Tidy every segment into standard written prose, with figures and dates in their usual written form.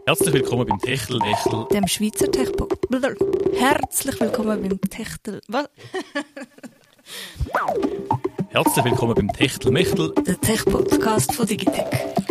Herzlich willkommen beim Techtelmechtel. Dem Schweizer Herzlich willkommen beim Techtel... Was? Herzlich willkommen beim Techtelmechtel. Der Tech-Podcast von Digitec.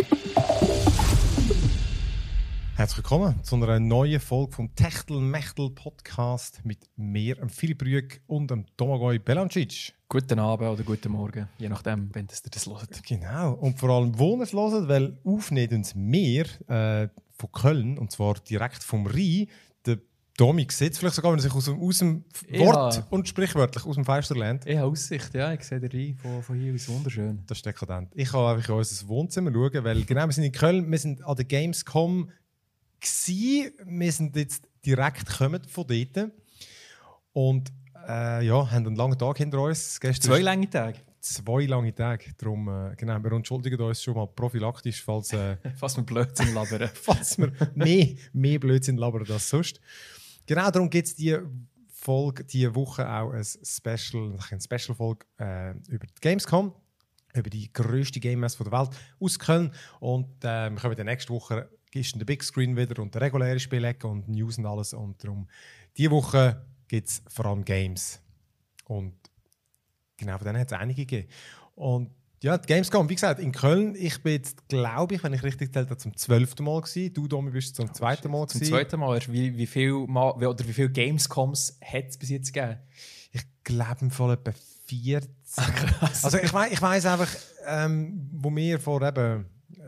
Herzlich willkommen zu einer neuen Folge vom Techtelmechtel-Podcast mit mir, Philipp Rüegg und Domagoj Belancic. Guten Abend oder guten Morgen, je nachdem, wenn ihr das hört. Genau, und vor allem, wo ihr es hört, weil aufnehmen uns wir von Köln, und zwar direkt vom Rhein. Der Domi sieht vielleicht sogar, wenn er sich aus dem Wort und sprichwörtlich aus dem Fenster lernt. Ich habe Aussicht, ja, ich sehe den Rhein von hier, ist wunderschön. Das ist dekadent. Ich kann einfach in unser Wohnzimmer schauen, weil genau, wir sind in Köln, wir sind an der Gamescom gewesen. Wir sind jetzt direkt gekommen von dort und haben einen langen Tag hinter uns. Gestern 2 lange Tage? 2 lange Tage. Darum, genau, wir entschuldigen uns schon mal prophylaktisch, falls wir Blödsinn labern. falls wir mehr Blödsinn labern als sonst. Genau, darum gibt es diese Woche auch eine Special-Folge über die Gamescom, über die grösste Game Messe der Welt aus Köln. Und wir kommen in der nächsten Woche ist der Big Screen wieder und der reguläre Spielecke und News und alles. Und darum, diese Woche gibt es vor allem Games. Und genau, von denen hat es einige gegeben. Und ja, die Gamescom, wie gesagt, in Köln, ich bin jetzt, glaube ich, wenn ich richtig zählt habe, zum 12. Mal gewesen. Du, Domi, bist zum 2. Mal gewesen. Zum 2. Mal. Wie viele Gamescoms hat es bis jetzt gegeben? Ich glaube im Fall etwa 14. Krass. Also ich weiss einfach, wo wir vor eben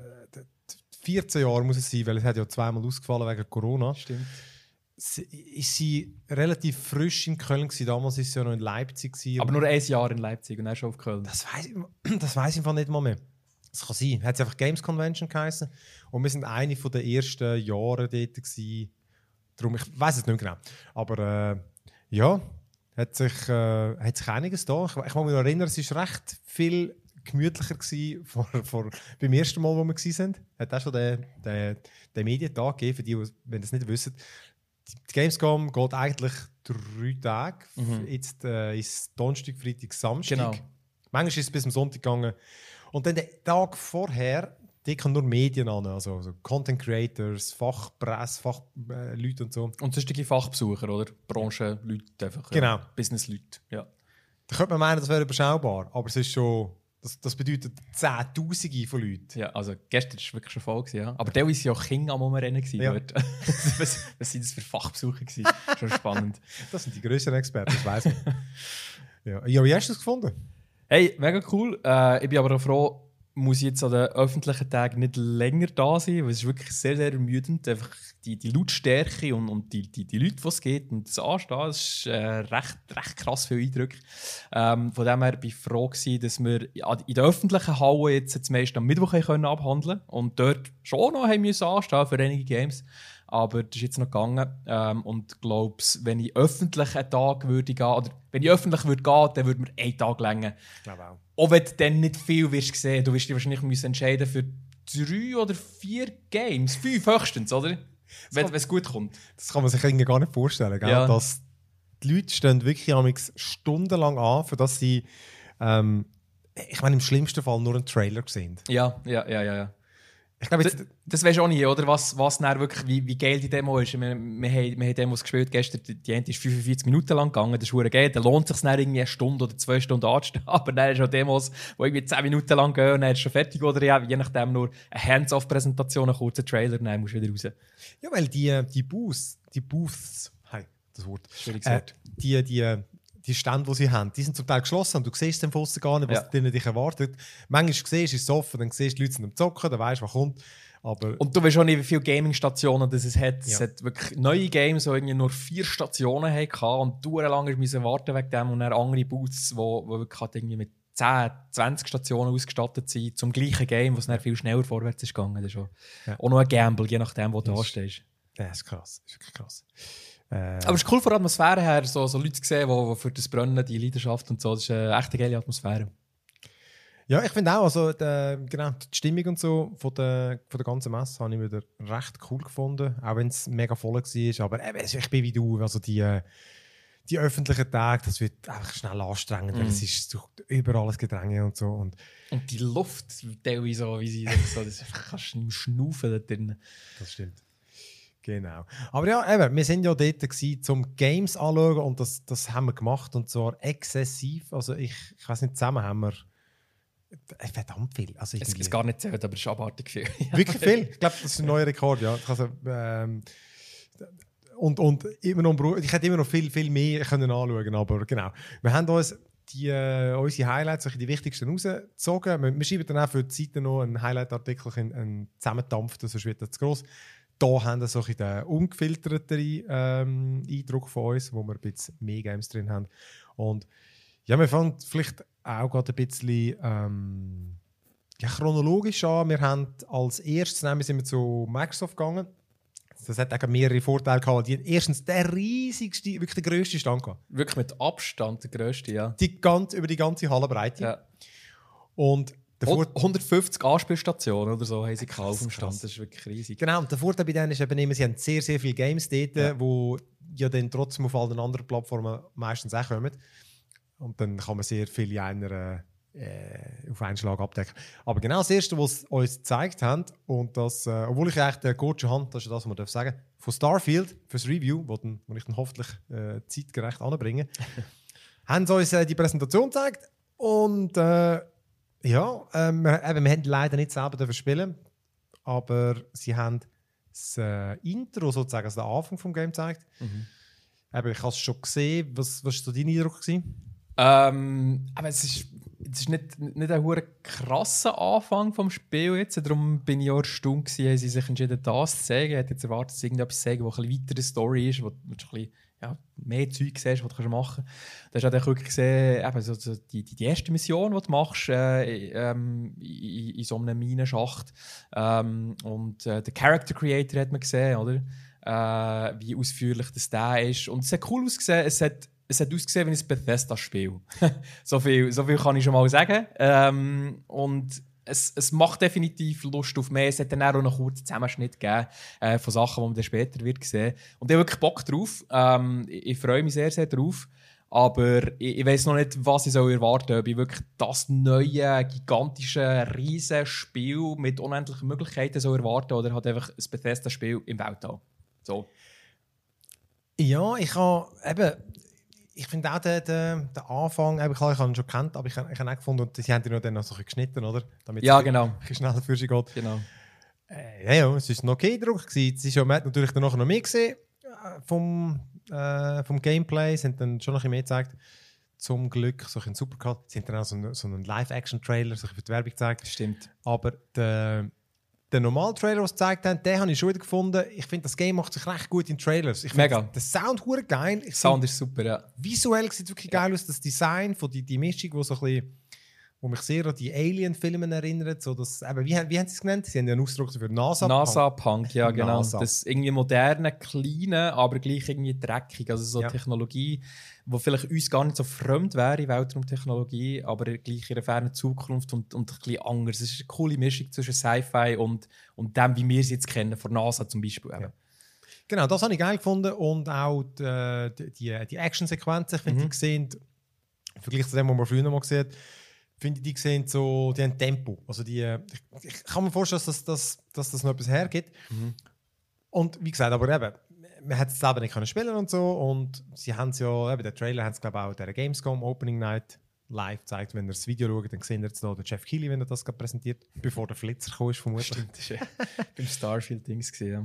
14 Jahren muss es sein, weil es hat ja 2-mal ausgefallen wegen Corona. Stimmt. Ist sie relativ frisch in Köln gewesen. Damals war sie ja noch in Leipzig gewesen. Aber nur 1 Jahr in Leipzig und dann schon auf Köln. Das weiss ich einfach nicht mal mehr. Das kann sein. Hat sie einfach Games Convention geheißen. Und wir sind eine der ersten Jahre dort gewesen. Darum, ich weiss es nicht mehr genau. Aber ja, hat sich einiges da. Ich kann mich noch erinnern, es war recht viel gemütlicher gewesen beim ersten Mal, wo wir waren. Hat auch schon den Medientag gegeben, für die, wenn ihr es nicht wissen. Die Gamescom geht eigentlich 3 Tage. Jetzt ist Donnerstag, Freitag, Samstag. Genau. Manchmal ist es bis zum Sonntag gegangen. Und dann den Tag vorher, die kommen nur Medien an, also Content Creators, Fachpresse, Fachleute und so. Und sonstige Fachbesucher, oder? Branchenleute, einfach. Genau. Businessleute, ja. Da könnte man meinen, das wäre überschaubar, aber es ist schon... Das bedeutet Zehntausende von Leuten. Ja, also gestern war es wirklich schon voll, ja. Aber der war ja auch Kinder am Umrennen ja. dort. Was sind das für Fachbesucher gewesen? Schon spannend. Das sind die grösseren Experten, das weiss ich. Ja, wie hast du das gefunden? Hey, mega cool. Ich bin aber auch froh, muss ich jetzt an den öffentlichen Tagen nicht länger da sein, weil es ist wirklich sehr, sehr ermüdend. Einfach die Lautstärke und die Leute, die es geht und das Anstehen, das ist recht krass viel Eindruck. Von dem her bin ich froh gewesen, dass wir in der öffentlichen Halle jetzt das meiste am Mittwoch abhandeln können und dort schon noch haben müssen anstehen für einige Games. Aber das ist jetzt noch gegangen. Und ich glaube, wenn ich öffentlich einen Tag würde gehen, oder wenn ich öffentlich würde gehen, dann würde mir 1 Tag länger. Ich glaube auch. Auch wenn du dann nicht viel wirst sehen, du wirst dich wahrscheinlich müssen entscheiden für 3 oder 4 Games. 5 höchstens, oder? Wenn es gut kommt. Das kann man sich irgendwie gar nicht vorstellen, gell? Ja. Dass die Leute stehen wirklich stundenlang an, für dass sie, ich meine, im schlimmsten Fall nur einen Trailer sehen. Ja. Ich glaube, jetzt, Das weisst du auch nicht, oder? Was dann wirklich, wie geil die Demo ist. Wir haben Demos gespielt gestern, die eine ist 45 Minuten lang gegangen, das ist verdammt geil. Dann lohnt es sich dann irgendwie 1 Stunde oder 2 Stunden anzustehen. Aber dann hast du auch Demos, die irgendwie 10 Minuten lang gehen und dann ist es schon fertig. Oder ja, je nachdem nur eine Hands-off-Präsentation, einen kurzen Trailer, dann musst du wieder raus. ja, weil die Booths, hey, das Wort, Schwieriges Wort. die Stände, die sie haben, die sind zum Teil geschlossen und du siehst dann von aussen gar nicht, was drinnen dich erwartet. Manchmal siehst du, ist es offen, dann siehst du die Leute sind am Zocken, dann weißt du, was kommt. Aber Und du weißt auch nicht, wie viele Gaming-Stationen das es hat. Ja. Es hat wirklich neue Games, die irgendwie nur 4 Stationen hatten und lang mussten warten wegen dem. Und dann andere Booths, die wirklich halt irgendwie mit 10, 20 Stationen ausgestattet sind, zum gleichen Game, was dann viel schneller vorwärts ist gegangen. Das ist auch noch ein Gamble, je nachdem, wo du da stehst. das ist krass, das ist wirklich krass. Aber es ist cool von der Atmosphäre her, so Leute zu sehen, die für das Brennen, die Leidenschaft und so, das ist eine echt geile Atmosphäre. Ja, ich finde auch, also genau, die Stimmung und so von der ganzen Messe habe ich wieder recht cool gefunden, auch wenn es mega voll war. Aber ich bin wie du, also die öffentlichen Tage, das wird einfach schnell anstrengend, weil es ist überall das Gedränge und so. Und die Luft, teilweise so, wie sie so, das kannst du nicht mehr schnaufen da drin. das stimmt. Genau. Aber ja, eben, wir sind ja dort gewesen, zum Games anschauen und das haben wir gemacht und zwar exzessiv. Also ich weiß nicht, zusammen haben wir verdammt viel. Also Es ist gar nicht zählt, aber es ist abartig viel. wirklich viel. Ich glaube, das ist ein neuer Rekord, ja. Also, und immer noch, ich hätte immer noch viel mehr können anschauen, aber genau. Wir haben uns unsere Highlights, die wichtigsten rausgezogen. Wir schreiben dann auch für die Seite noch einen Highlight-Artikel, einen zusammendampften, sonst wird das zu gross. Da haben wir so den ungefilterteren Eindruck von uns, wo wir ein bisschen mehr Games drin haben. Und ja, wir fangen vielleicht auch gerade ein bisschen chronologisch an. Wir haben als erstes sind wir zu Microsoft gegangen. Das hat auch mehrere Vorteile gehabt. Die hatten erstens der riesigste, wirklich der grösste Stand gehabt. Wirklich mit Abstand der grösste, ja. Über die ganze Hallenbreite. Ja. Und 150 Anspielstationen oder so haben sie gekauft im Stand. krass. Das ist wirklich riesig. Genau, und der Vorteil bei denen ist eben immer, sie haben sehr, sehr viele Games dort, Ja. wo ja dann trotzdem auf allen anderen Plattformen meistens auch kommen. Und dann kann man sehr viele auf einen Schlag abdecken. Aber genau das Erste, was sie uns gezeigt haben, und das, obwohl ich eigentlich den Code schon habe, das ist das, was man sagen darf, von Starfield fürs Review, wo ich dann hoffentlich zeitgerecht anbringe, haben sie uns die Präsentation gezeigt. Und wir haben leider nicht selber spielen, aber sie haben das Intro sozusagen, also den Anfang des Games gezeigt. Ich habe es schon gesehen. Was war so dein Eindruck gewesen? Aber es ist nicht ein hure krasser Anfang vom Spiel jetzt. Darum bin ich auch erstaunt gewesen, haben sie sich entschieden, das zu zeigen. Ich hätte jetzt erwartet, dass sie irgendetwas zeigen, wo ein bisschen weitere Story ist, wo du ein bisschen mehr Zeug siehst, was du machen kannst. Da hast du wirklich gesehen, eben so die erste Mission, die du machst in so einem Minenschacht. Und der Character Creator hat man gesehen, oder? Wie ausführlich das da ist. Und es hat cool ausgesehen. Es hat ausgesehen wie ein Bethesda-Spiel. so viel kann ich schon mal sagen. Und es macht definitiv Lust auf mehr. Es hat dann auch einen kurzen Zusammenschnitt gegeben von Sachen, die man dann später wird sehen. Und ich habe wirklich Bock drauf. Ich freue mich sehr, sehr drauf. Aber ich weiß noch nicht, was ich erwarten soll. Ob ich wirklich das neue, gigantische, riesige Spiel mit unendlichen Möglichkeiten erwarten oder halt einfach ein Bethesda-Spiel im Weltall. So. Ja, ich finde auch den Anfang, ich habe ihn schon gekannt, aber ich habe auch gefunden, und sie haben ihn dann noch so geschnitten, oder? Damit Ja, es genau. ein bisschen schneller für sie geht. Genau. Ja, es war ein okay Druck. Man hat natürlich dann noch mehr gesehen vom Gameplay. Sie haben dann schon noch ein bisschen mehr gezeigt. Zum Glück, so ein Supercut. Sie haben dann auch so einen Live-Action-Trailer für die Werbung gezeigt. Stimmt. Aber der normale Trailer, den sie gezeigt haben, den habe ich schon wieder gefunden. Ich finde, das Game macht sich recht gut in Trailers. Ich Mega. Der Sound hure geil. Sound ist super, ja. Visuell sieht es wirklich geil aus. Das Design, von die Mischung, wo so ein bisschen, wo mich sehr an die Alien-Filme erinnert. So das, wie haben sie es genannt? Sie haben ja einen Ausdruck für NASA-Punk. NASA-Punk, ja genau. NASA. Das irgendwie moderne, kleine, aber gleich irgendwie dreckig. Also so Ja. Technologie, die vielleicht uns gar nicht so fremd wäre, Weltraumtechnologie, aber gleich in einer fernen Zukunft und ein bisschen anders. Es ist eine coole Mischung zwischen Sci-Fi und dem, wie wir es jetzt kennen, von NASA zum Beispiel. Ja. Genau, das habe ich geil gefunden. Und auch die Action-Sequenzen, ich finde, die sehen, im Vergleich zu dem, was man früher noch mal gesehen hat, finde ich, die haben Tempo. Also ich kann mir vorstellen, dass das noch etwas hergibt. Und wie gesagt, aber eben, man hat es selber nicht können spielen und so. Und sie haben es ja, eben, der Trailer haben es, glaube ich, auch der Gamescom Opening Night live gezeigt. Wenn ihr das Video schaut, dann seht ihr jetzt noch den Jeff Keighley, wenn er das gerade präsentiert, bevor der Flitzer kam, vermutlich. Stimmt, das war beim Starfield-Dings gesehen.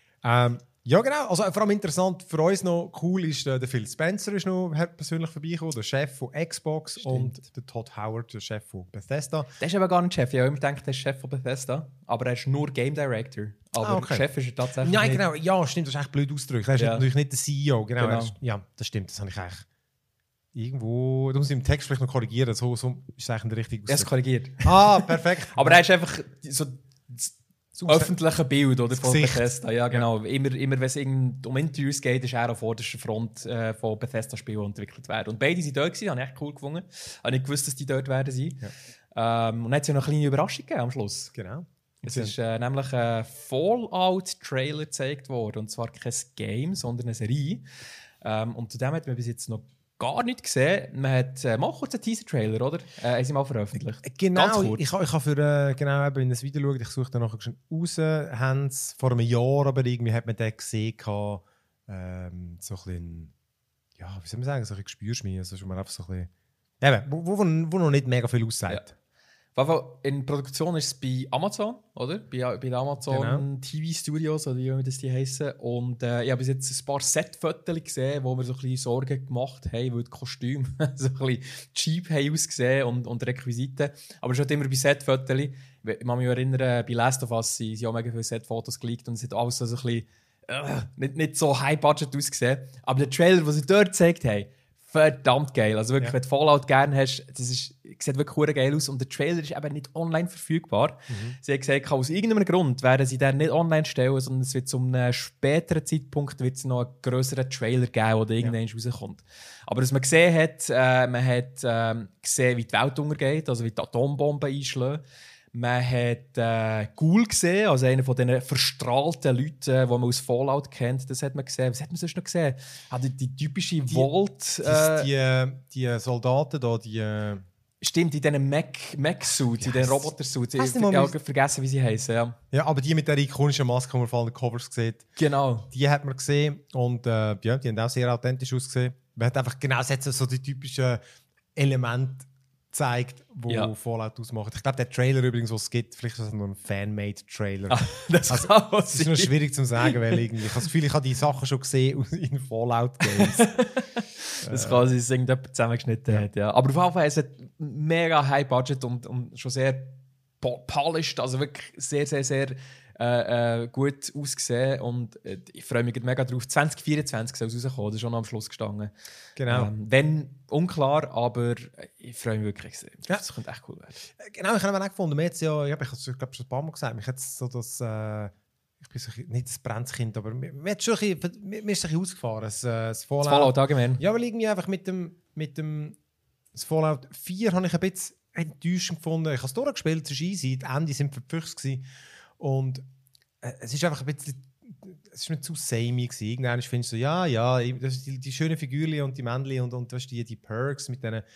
Ja, genau. Also vor allem interessant für uns noch cool ist, der Phil Spencer ist noch persönlich vorbeigekommen, der Chef von Xbox. Stimmt. Und der Todd Howard, der Chef von Bethesda. Der ist aber gar nicht Chef. Ich habe immer gedacht, der ist Chef von Bethesda, aber er ist nur Game Director. Aber okay. Chef ist er tatsächlich Nein, nicht. genau. Ja, stimmt, das ist echt blöd ausgedrückt. Er ist Ja. natürlich nicht der CEO. Genau. Genau. Er ist, ja, das stimmt. Das habe ich eigentlich irgendwo... Da muss ich im Text vielleicht noch korrigieren. So ist es eigentlich der richtige Er ist korrigiert. Perfekt. Aber er ist einfach so das öffentliche Bild oder, Das von Gesicht. Bethesda. Ja, genau. Immer wenn es um Interviews geht, ist er an vorderster Front von Bethesda-Spielen entwickelt werden. Und beide sind dort gewesen, habe ich echt cool gefunden. Habe nicht gewusst, dass die dort werden sein. Ja. Und dann hat es ja noch eine kleine Überraschung gegeben am Schluss. Genau. Es ist nämlich ein Fallout-Trailer gezeigt worden. Und zwar kein Game, sondern eine Serie. Und zu dem hat man bis jetzt noch gar nicht gesehen. Man hat mal kurz einen Teaser-Trailer, oder? Haben sie mal veröffentlicht. Genau, Ganz kurz. ich habe für genau eben in das Video geschaut, ich suche dann nachher schon raus, haben es vor einem Jahr, aber irgendwie hat man den gesehen, so ein bisschen, ja, wie soll man sagen, so ein bisschen Gespürschmier, also schon mal einfach so ein bisschen, eben, wo noch nicht mega viel aussagt. Ja. In Produktion ist es bei Amazon, oder? Bei den Amazon Genau. TV Studios, oder wie das die heissen. Und ich habe bis jetzt ein paar Set-Fotos gesehen, wo wir so ein bisschen Sorgen gemacht haben, weil die Kostüme so ein bisschen cheap haben ausgesehen und Requisiten. Aber schon immer bei Set-Fotos. Ich kann mich erinnern, bei Last of Us sind auch mega viele Set-Fotos geleakt und es hat alles so ein bisschen nicht so high-budget ausgesehen. Aber der Trailer, den sie dort gezeigt haben, verdammt geil. Also wirklich, wenn du Fallout gerne hast, sieht wirklich verdammt geil aus. Und der Trailer ist eben nicht online verfügbar. Sie haben gesagt, aus irgendeinem Grund werden sie den nicht online stellen, sondern es wird zu einem späteren Zeitpunkt wird es noch einen grösseren Trailer geben, der irgendwann rauskommt. Aber was man gesehen hat, man hat gesehen, wie die Welt untergeht, also wie die Atombomben einschlagen. Man hat Ghoul gesehen, also einer von diesen verstrahlten Leuten, die man aus Fallout kennt. Das hat man gesehen. Was hat man sonst noch gesehen? Die typische Vault. Die Soldaten da, die... Stimmt, in diesen Mech-Suits, in diesen Roboter-Suits. Ich Hast du mal habe vergessen, wie sie heißen. Ja. Ja, aber die mit der ikonischen Maske, die man vor allem in den Covers sieht, Genau. die hat man gesehen und ja, die haben auch sehr authentisch ausgesehen. Man hat einfach genau so die typischen Elemente gezeigt, die Fallout ausmachen. Ich glaube, der Trailer übrigens, was es gibt, vielleicht ist das nur ein Fan-Made-Trailer. Das Also, kann es ist noch schwierig zu sagen, weil irgendwie, ich habe das Gefühl, ich habe die Sachen schon gesehen in Fallout-Games. Das kann sein, dass irgendjemand zusammengeschnitten hat. Ja. Aber auf jeden Fall ist es mega high budget und schon sehr polished, also wirklich sehr, sehr, sehr gut ausgesehen. Und ich freue mich mega drauf. 2024 soll es rauskommen, das ist schon am Schluss gestanden. Genau. Wenn unklar, aber ich freue mich wirklich sehr. Ja. Das könnte echt cool werden. Genau, ich habe auch gefunden, ich habe es schon ein paar Mal gesagt, mich hat so das, ich bin so nicht das Brennskind, aber mir ist ein bisschen ausgefahren. Das Fallout allgemein. Ja, weil irgendwie einfach mit dem das Fallout 4 habe ich ein bisschen enttäuschend gefunden. Ich habe es durchgespielt, es war easy, die Ende sind verpfüchst gewesen. Und es ist einfach ein bisschen, es ist nicht zu samey gewesen. Irgendwann findest du so, ja, das ist die schönen Figürchen und die Männchen und das die Perks mit denen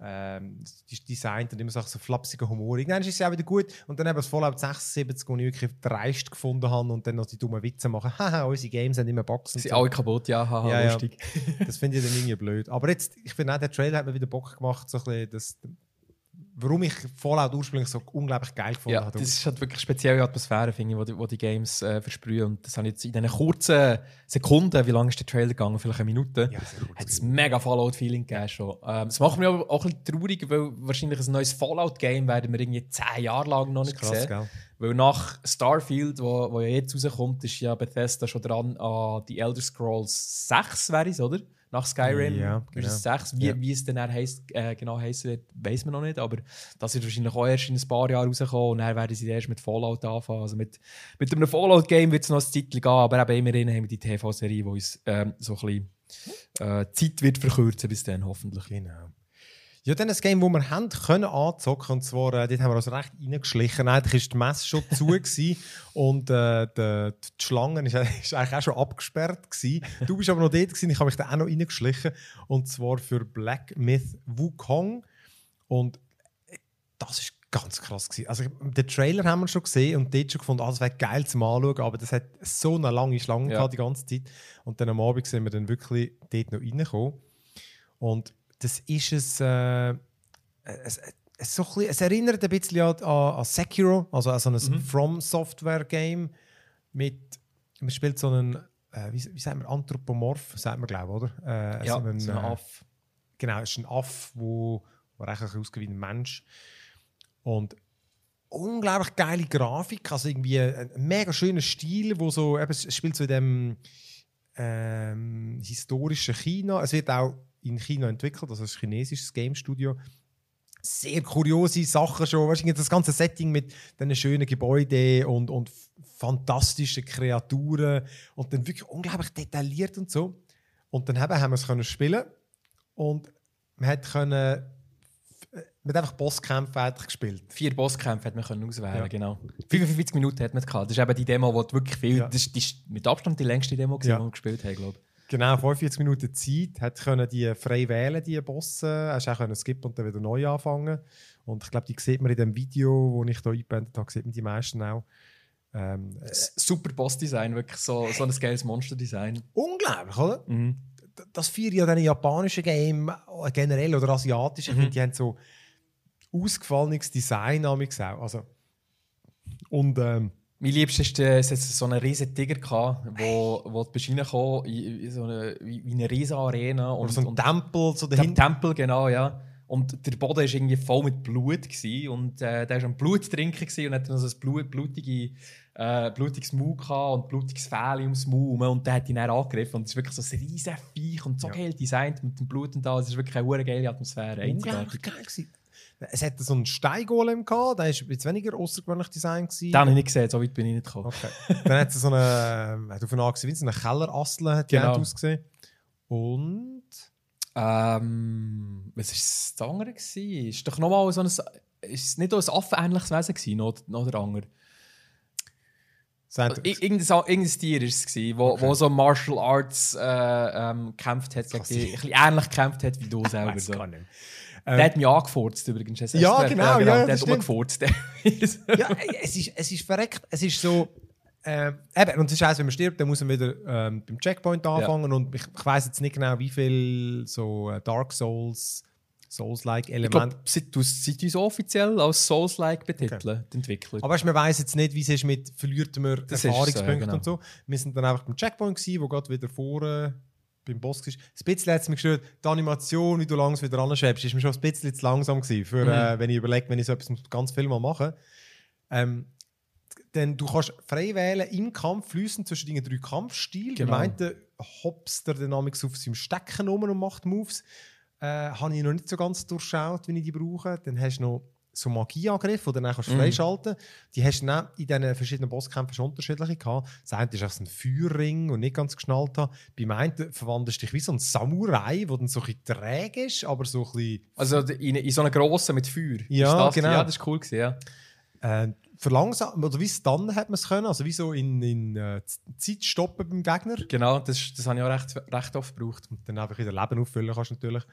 die designt und immer so flapsiger Humor. Irgendwann ist es auch wieder gut. Und dann eben das Fallout 76, wo ich wirklich dreist gefunden habe und dann noch die dummen Witze machen. Haha, unsere Games sind immer Boxen. Sie sind alle kaputt, ja, haha, ja, lustig. Ja. Das finde ich dann irgendwie blöd. Aber jetzt, ich finde auch, der Trailer hat mir wieder Bock gemacht, so ein bisschen warum ich Fallout ursprünglich so unglaublich geil gefunden habe. Das ist halt wirklich eine spezielle Atmosphäre, finde ich, die Games versprühen. Und das habe ich jetzt in diesen kurzen Sekunden, wie lange ist der Trailer gegangen? Vielleicht eine Minute. Ja, hat es mega Fallout-Feeling gegeben schon. Das macht mich aber auch ein bisschen traurig, weil wahrscheinlich ein neues Fallout-Game werden wir irgendwie 10 Jahre lang noch nicht sehen. Gell? Weil nach Starfield, wo ja jetzt rauskommt, ist ja Bethesda schon dran an die Elder Scrolls 6, wäre es, oder? Nach Skyrim ja, ist es 6. Wie es dann genau heissen wird, weiss man noch nicht. Aber das wird wahrscheinlich auch erst in ein paar Jahren rauskommen. Und dann werden sie erst mit Fallout anfangen. Also mit einem Fallout-Game wird es noch ein Titel gehen. Aber eben immerhin haben wir die TV-Serie, die uns so ein bisschen Zeit wird verkürzen bis dann hoffentlich. Genau. Ja, dann ein Game, das wir haben können anzocken, und zwar, dort haben wir uns recht reingeschlichen. Eigentlich war die Messe schon zu gewesen, und die Schlange ist eigentlich auch schon abgesperrt gewesen. Du bist aber noch dort gewesen, ich habe mich da auch noch reingeschlichen, und zwar für Black Myth Wukong. Und das ist ganz krass gewesen. Also den Trailer haben wir schon gesehen und dort schon gefunden, das wäre geil zum Anschauen, aber das hat so eine lange Schlange gehabt die ganze Zeit. Und dann am Abend sind wir dann wirklich dort noch reingekommen. Und das ist es erinnert ein bisschen an Sekiro, also an so ein From-Software-Game mit, man spielt so einen, wie sagt man, Anthropomorph, sagt man, glaube ich, oder? Ja, so ein Aff. Genau, es ist ein Aff, der eigentlich aussieht wie ein Mensch. Und unglaublich geile Grafik, also irgendwie ein mega schöner Stil, wo so, eben, es spielt so in dem historischen China. Es wird auch in China entwickelt, also ein chinesisches Game-Studio. Sehr kuriose Sachen schon, weißt du, das ganze Setting mit diesen schönen Gebäuden und fantastischen Kreaturen und dann wirklich unglaublich detailliert und so. Und dann haben wir es können spielen und man hat einfach Bosskämpfe gespielt. 4 Bosskämpfe hat man können auswählen, Ja. genau. 45 Minuten hat man gehabt. Das ist eben die Demo, die wirklich viel. Ja. Das ist mit Abstand die längste Demo, die wir gespielt haben, glaube ich. Genau, 45 Minuten Zeit. Hat können die frei wählen, die Bosse. Hast auch können skippen und dann wieder neu anfangen. Und ich glaube, die sieht man in dem Video, das ich hier eingeblendet habe, sieht man die meisten auch. Super Boss-Design, wirklich so ein geiles Monster-Design. Unglaublich, oder? Mhm. Das feiere ja dann in japanischen Game generell oder asiatischen. Ich finde, die haben so ausgefallenes Design auch. Also, und Mein Liebster ist, es hat so einen riesen Tiger gehabt, wo du bist reingekommen in so wie eine riesen Arena. oder so ein Tempel so Der dahinter. Tempel, genau, ja. Und der Boden war irgendwie voll mit Blut gewesen, und der war am Blut trinken und hatte noch so ein blutiges Maul gehabt und blutiges Fell ums Maul rum, und der hat ihn dann angegriffen. Und es ist wirklich so ein riesen Viech und so geil designt mit dem Blut und da. Es ist wirklich eine hure geile Atmosphäre. Unglaublich geil gewesen. Es hatte so einen Steingolem gehabt, der war ein bisschen weniger außergewöhnlich Design gewesen. Den habe ich nicht gesehen, so weit bin ich nicht gekommen. Okay. Dann hat es so eine, davon angesehen, wie so eine Kellerassel hat die Genau. ausgesehen. Und Was war das andere? Ist doch nochmal so ein. Ist es nicht auch ein affenähnliches Wesen gewesen, noch der andere? Irgendein Tier war es, wo so Martial Arts gekämpft hat, ein bisschen ähnlich gekämpft hat wie du selber. So. Der hat mich angefurzt übrigens. Ja, genau. Ja, der hat rumgefurzt. ja, es ist verreckt. Es ist so. Eben, und es ist eins, wenn man stirbt, dann muss man wieder beim Checkpoint anfangen. Ja. Und ich weiss jetzt nicht genau, wie viel so Dark Souls-like Elemente. Ich glaube, seit uns offiziell als Souls-like betiteln, die Entwickler. Aber man weiss jetzt nicht, wie es ist mit verliert man Erfahrungspunkten genau. und so. Wir sind dann einfach beim Checkpoint gewesen, wo gerade wieder vorne beim Boss war. Ein bisschen hat es mich gestört, die Animation, wie du langsam wieder anschwebst, ist mir schon ein bisschen zu langsam gewesen, für, wenn ich überlege, wenn ich so etwas ganz viel mal mache. Denn du kannst frei wählen im Kampf, fließen zwischen den 3 Kampfstilen. Genau. Meinte hopst der Dynamics auf seinem Stecken rum und macht Moves. Habe ich noch nicht so ganz durchschaut, wie ich die brauche. Dann hast du noch so Magieangriffe, die du dann freischalten kannst. Die hast du dann in diesen verschiedenen Bosskämpfen schon unterschiedliche gehabt. Das eine ist auch so ein Feuerring und nicht ganz geschnallt hat. Bei meinen verwandelst du dich wie so ein Samurai, der dann so ein bisschen träge ist, aber so ein bisschen... Also in so einer grossen mit Feuer. Ja, genau. Ja, das war cool gewesen, ja. Verlangsamen, oder wie Stunnen hat man es können, also wie so in Zeit stoppen beim Gegner. Genau, das habe ich auch recht oft gebraucht. Und dann einfach wieder Leben auffüllen kannst natürlich.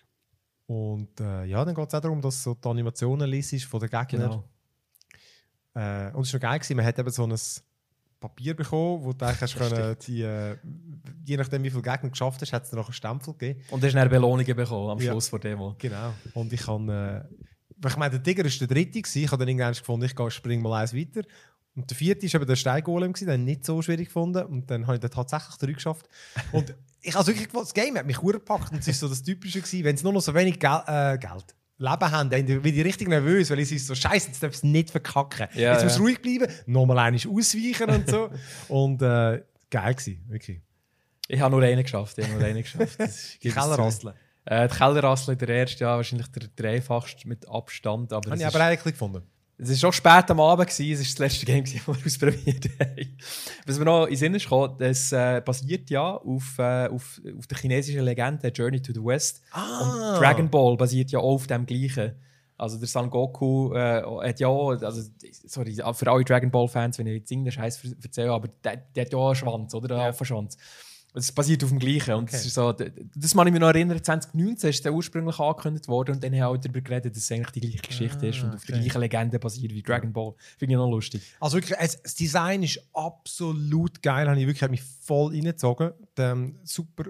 Und ja, dann geht es auch darum, dass so die Animationen liest von den Gegnern. Genau. Und es war noch geil gewesen, man hat eben so ein Papier bekommen, wo du eigentlich können, je nachdem wie viele Gegner geschafft hast, hat es dann noch einen Stempel gegeben. Und du hast dann Belohnungen bekommen am Schluss der Demo. Genau. Und ich kann... ich meine, der Tiger war der dritte. Ich habe dann irgendwann gefunden, ich springe mal eins weiter. Und der vierte war eben der Steingolem, den habe ich nicht so schwierig gefunden. Und dann habe ich dann tatsächlich 3 geschafft. Und ich habe wirklich gefunden, das Game hat mich gepackt. Und es war so das Typische gewesen, wenn sie nur noch so wenig Geld Leben haben, dann bin ich richtig nervös, weil ich so, Scheiße, jetzt darf es nicht verkacken. Ja, jetzt muss es ruhig bleiben, nochmal einmal ausweichen und so. Und geil gewesen, wirklich. Ich habe nur einen geschafft. Kellerasseln. Die Kellerrassel, der erste, ja, wahrscheinlich der einfachste mit Abstand. Aber habe ich aber eigentlich gefunden. Es war schon spät am Abend, es war das letzte Game, das wir ausprobiert haben. Was mir noch in den Sinn ist gekommen, das basiert ja auf der chinesischen Legende Journey to the West. Und Dragon Ball basiert ja auch auf dem gleichen. Also der Son Goku hat ja auch, also, sorry, für alle Dragon Ball-Fans, wenn ich jetzt irgendeinen Scheiß erzähle, aber der hat ja auch einen Schwanz, oder? Einen Affenschwanz. Es basiert auf dem Gleichen. Und das ist so, das kann ich mich noch erinnern, 2019 ist der ursprünglich angekündigt worden und dann haben wir darüber geredet, dass es eigentlich die gleiche Geschichte ist und auf der gleichen Legende basiert wie Dragon Ball. Finde ich noch lustig. Also wirklich, das Design ist absolut geil, hat mich voll reingezogen. Super,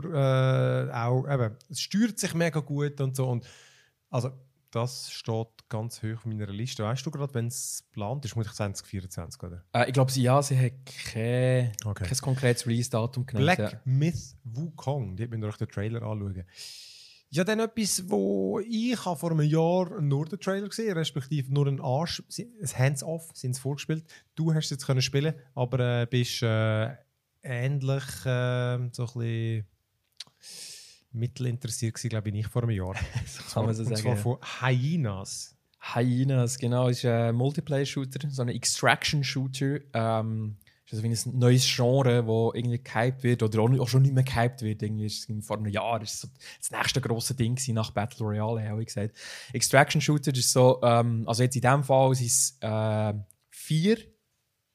auch eben, es steuert sich mega gut und so. Und also, das steht ganz hoch auf meiner Liste. Weißt du gerade, wenn es geplant ist, muss ich 2024, oder? Ich glaube, sie hat kein konkretes Release-Datum genannt. Black Myth Wukong, die hat mir durch den Trailer anschauen. Ja, dann etwas, wo ich vor einem Jahr nur den Trailer gesehen, respektive nur ein Hands-off, sind es vorgespielt. Du hast es jetzt können spielen, aber bist ähnlich so ein bisschen mittelinteressiert gewesen, glaube ich, nicht vor einem Jahr. So kann man so sagen. Und zwar von Hyenas. Hyenas, genau, ist ein Multiplayer-Shooter, so ein Extraction-Shooter. Ist also wie ein neues Genre, das irgendwie gehypt wird oder auch schon nicht mehr gehypt wird. Irgendwie ist es vor einem Jahr ist so das nächste grosse Ding nach Battle Royale, habe ich gesagt. Extraction-Shooter ist so, also jetzt in diesem Fall sind es 4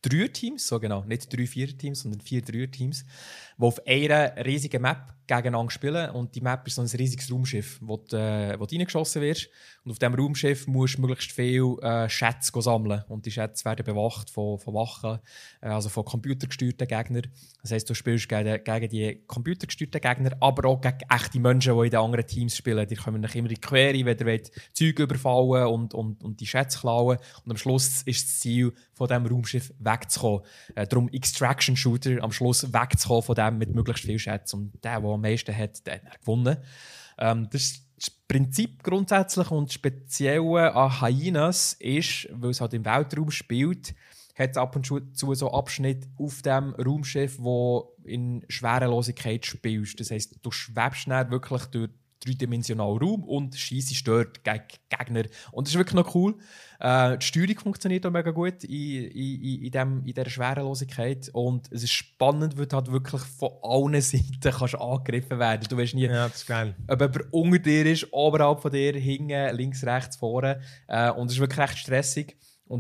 Dreier-Teams, so genau, nicht 3 Vierer-Teams, sondern 4 Dreier-Teams, die auf einer riesigen Map gegeneinander spielen. Und die Map ist so ein riesiges Raumschiff, wo du reingeschossen wirst. Und auf diesem Raumschiff musst du möglichst viel Schätze sammeln. Und die Schätze werden bewacht von Wachen, also von computergesteuerten Gegnern. Das heisst, du spielst gegen die computergesteuerten Gegner, aber auch gegen echte Menschen, die in den anderen Teams spielen. Die kommen immer in die Quere, wenn ihr Zeug überfallen und die Schätze klauen. Und am Schluss ist das Ziel, von diesem Raumschiff wegzukommen. Darum Extraction-Shooter, am Schluss wegzukommen von dem mit möglichst viel Schätzen. Und der am meisten hat, der hat gewonnen. Das ist das Prinzip grundsätzlich und Spezielle an Hyenas ist, weil es halt im Weltraum spielt, hat es ab und zu so Abschnitte auf dem Raumschiff, wo in Schwerelosigkeit spielst. Das heisst, du schwebst dann wirklich durch dreidimensionalen Raum und schießt dort gegen Gegner. Und das ist wirklich noch cool. Die Steuerung funktioniert auch mega gut in dieser Schwerelosigkeit. Und es ist spannend, weil du halt wirklich von allen Seiten kannst angegriffen werden. Du weißt nie, Ja, das ist geil. ob jemand unter dir ist, oberhalb von dir, hinten, links, rechts, vorne. Und es ist wirklich recht stressig. Und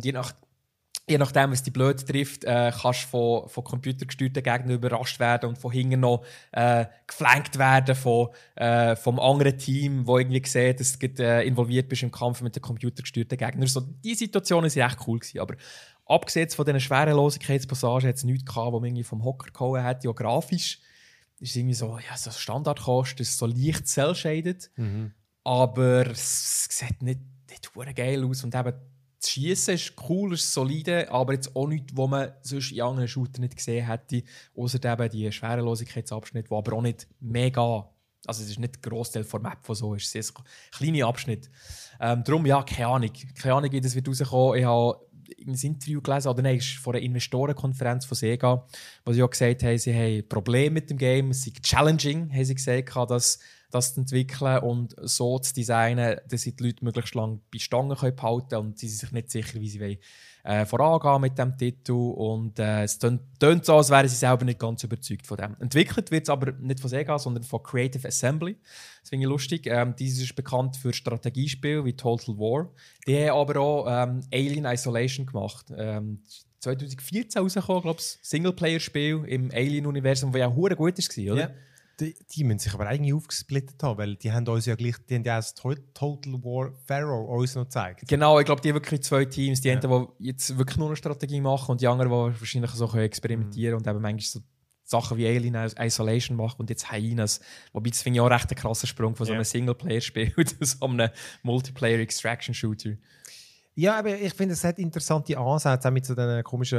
je nachdem, was dich blöd trifft, kannst du von computergesteuerten Gegnern überrascht werden und von hinten noch geflankt werden vom anderen Team, das irgendwie sieht, dass du involviert bist im Kampf mit den computergesteuerten Gegnern. So, die Situationen waren echt cool gewesen, aber abgesehen von diesen Schwerelosigkeitspassagen hat es nichts gehabt, wo man irgendwie vom Hocker gehauen hat. Ja, grafisch ist es irgendwie so, ja, so Standardkost, ist so leicht cel-shaded, aber es sieht nicht verdammt geil aus und eben das Schießen ist cool, ist solide, aber jetzt auch nichts, was man sonst in anderen Shootern nicht gesehen hätte, außer eben die Schwerelosigkeitsabschnitte, die aber auch nicht mega, also es ist nicht der Grossteil der Map, von so ist, es ist ein kleiner Abschnitt. Darum, ja, keine Ahnung, wie das wird rauskommen. Ich habe ein Interview gelesen, oder nein, von einer Investorenkonferenz von Sega, wo sie auch gesagt haben, sie haben Probleme mit dem Game, es sei challenging, haben sie gesagt, das zu entwickeln und so zu designen, dass sie die Leute möglichst lange bei Stangen behalten können und sie sind sich nicht sicher, wie sie vorangehen mit diesem Titel. Und es tönt so, als wären sie selber nicht ganz überzeugt von dem. Entwickelt wird es aber nicht von Sega, sondern von Creative Assembly. Das finde ich lustig. Dieses ist bekannt für Strategiespiele wie Total War. Die haben aber auch Alien Isolation gemacht. 2014 rausgekommen, glaube ich, Singleplayer-Spiel im Alien-Universum, das ja hure gut war, oder? Ja. Die müssen sich aber eigentlich aufgesplittet haben, weil die haben uns ja gleich, die haben ja das Total War Pharaoh uns noch gezeigt. Genau, ich glaube, die haben wirklich 2 Teams. Die einen, die jetzt wirklich nur eine Strategie machen und die anderen, die wahrscheinlich so experimentieren und eben manchmal so Sachen wie Alien Isolation machen und jetzt Hyenas. Wobei, das finde ich auch recht ein krasser Sprung von so einem Singleplayer-Spiel zu so einem Multiplayer-Extraction-Shooter. Ja, aber ich finde, es hat interessante Ansätze, auch mit so diesen komischen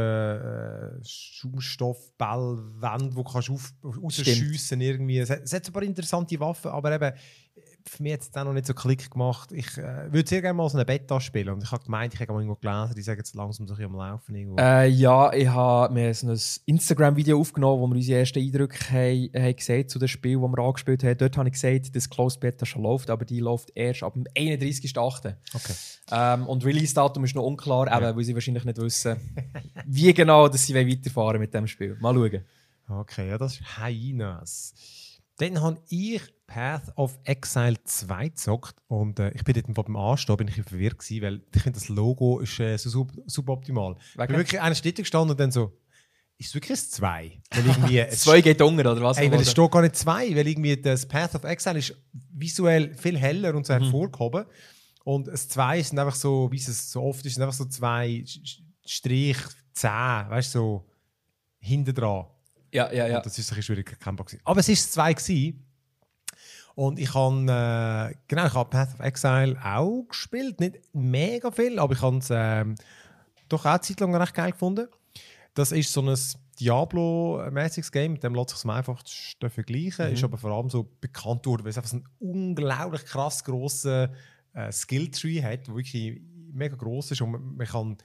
Schaumstoffballwänden, die du rausschiessen irgendwie. Es hat ein paar interessante Waffen, aber eben, für mich hat es dann noch nicht so Klick gemacht. Ich würde sehr gerne mal so eine Beta spielen und ich habe gemeint, ich habe mal irgendwo gelesen, die sagen jetzt langsam so am Laufen. Ja, wir haben so ein Instagram-Video aufgenommen, wo wir unsere ersten Eindrücke haben gesehen zu dem Spiel, das wir angespielt haben. Dort habe ich gesagt, dass Closed Beta schon läuft, aber die läuft erst ab dem 31.8. Okay. Und Release-Datum ist noch unklar, eben, weil sie wahrscheinlich nicht wissen, wie genau dass sie weiterfahren mit dem Spiel. Mal schauen. Okay, ja, das ist Hyenas. Dann habe ich Path of Exile 2 gezockt und ich bin dort beim Anstehen bin ich verwirrt gewesen, weil ich finde, das Logo ist so suboptimal. Ich bin wirklich einer Städte gestanden und dann so, ist es wirklich ein 2? Weil irgendwie 2 geht unter, oder was? Weil es steht gar nicht 2, weil irgendwie das Path of Exile ist visuell viel heller und so hervorgehoben. Und das 2 sind einfach so, wie es so oft ist, sind einfach so 2 Strich 10, weißt du, so hinten dran. Ja. Und das ist ein schwierig erkennbar gewesen. Aber es war 2 gewesen. Und ich habe Path of Exile auch gespielt. Nicht mega viel, aber ich habe es doch auch eine Zeit lang recht geil gefunden. Das ist so ein Diablo-mäßiges Game, mit dem lässt sich es am einfachsten vergleichen. Ist aber vor allem so bekannt worden, weil es einfach so einen unglaublich krass grossen Skilltree hat, der wirklich mega gross ist. Und man kann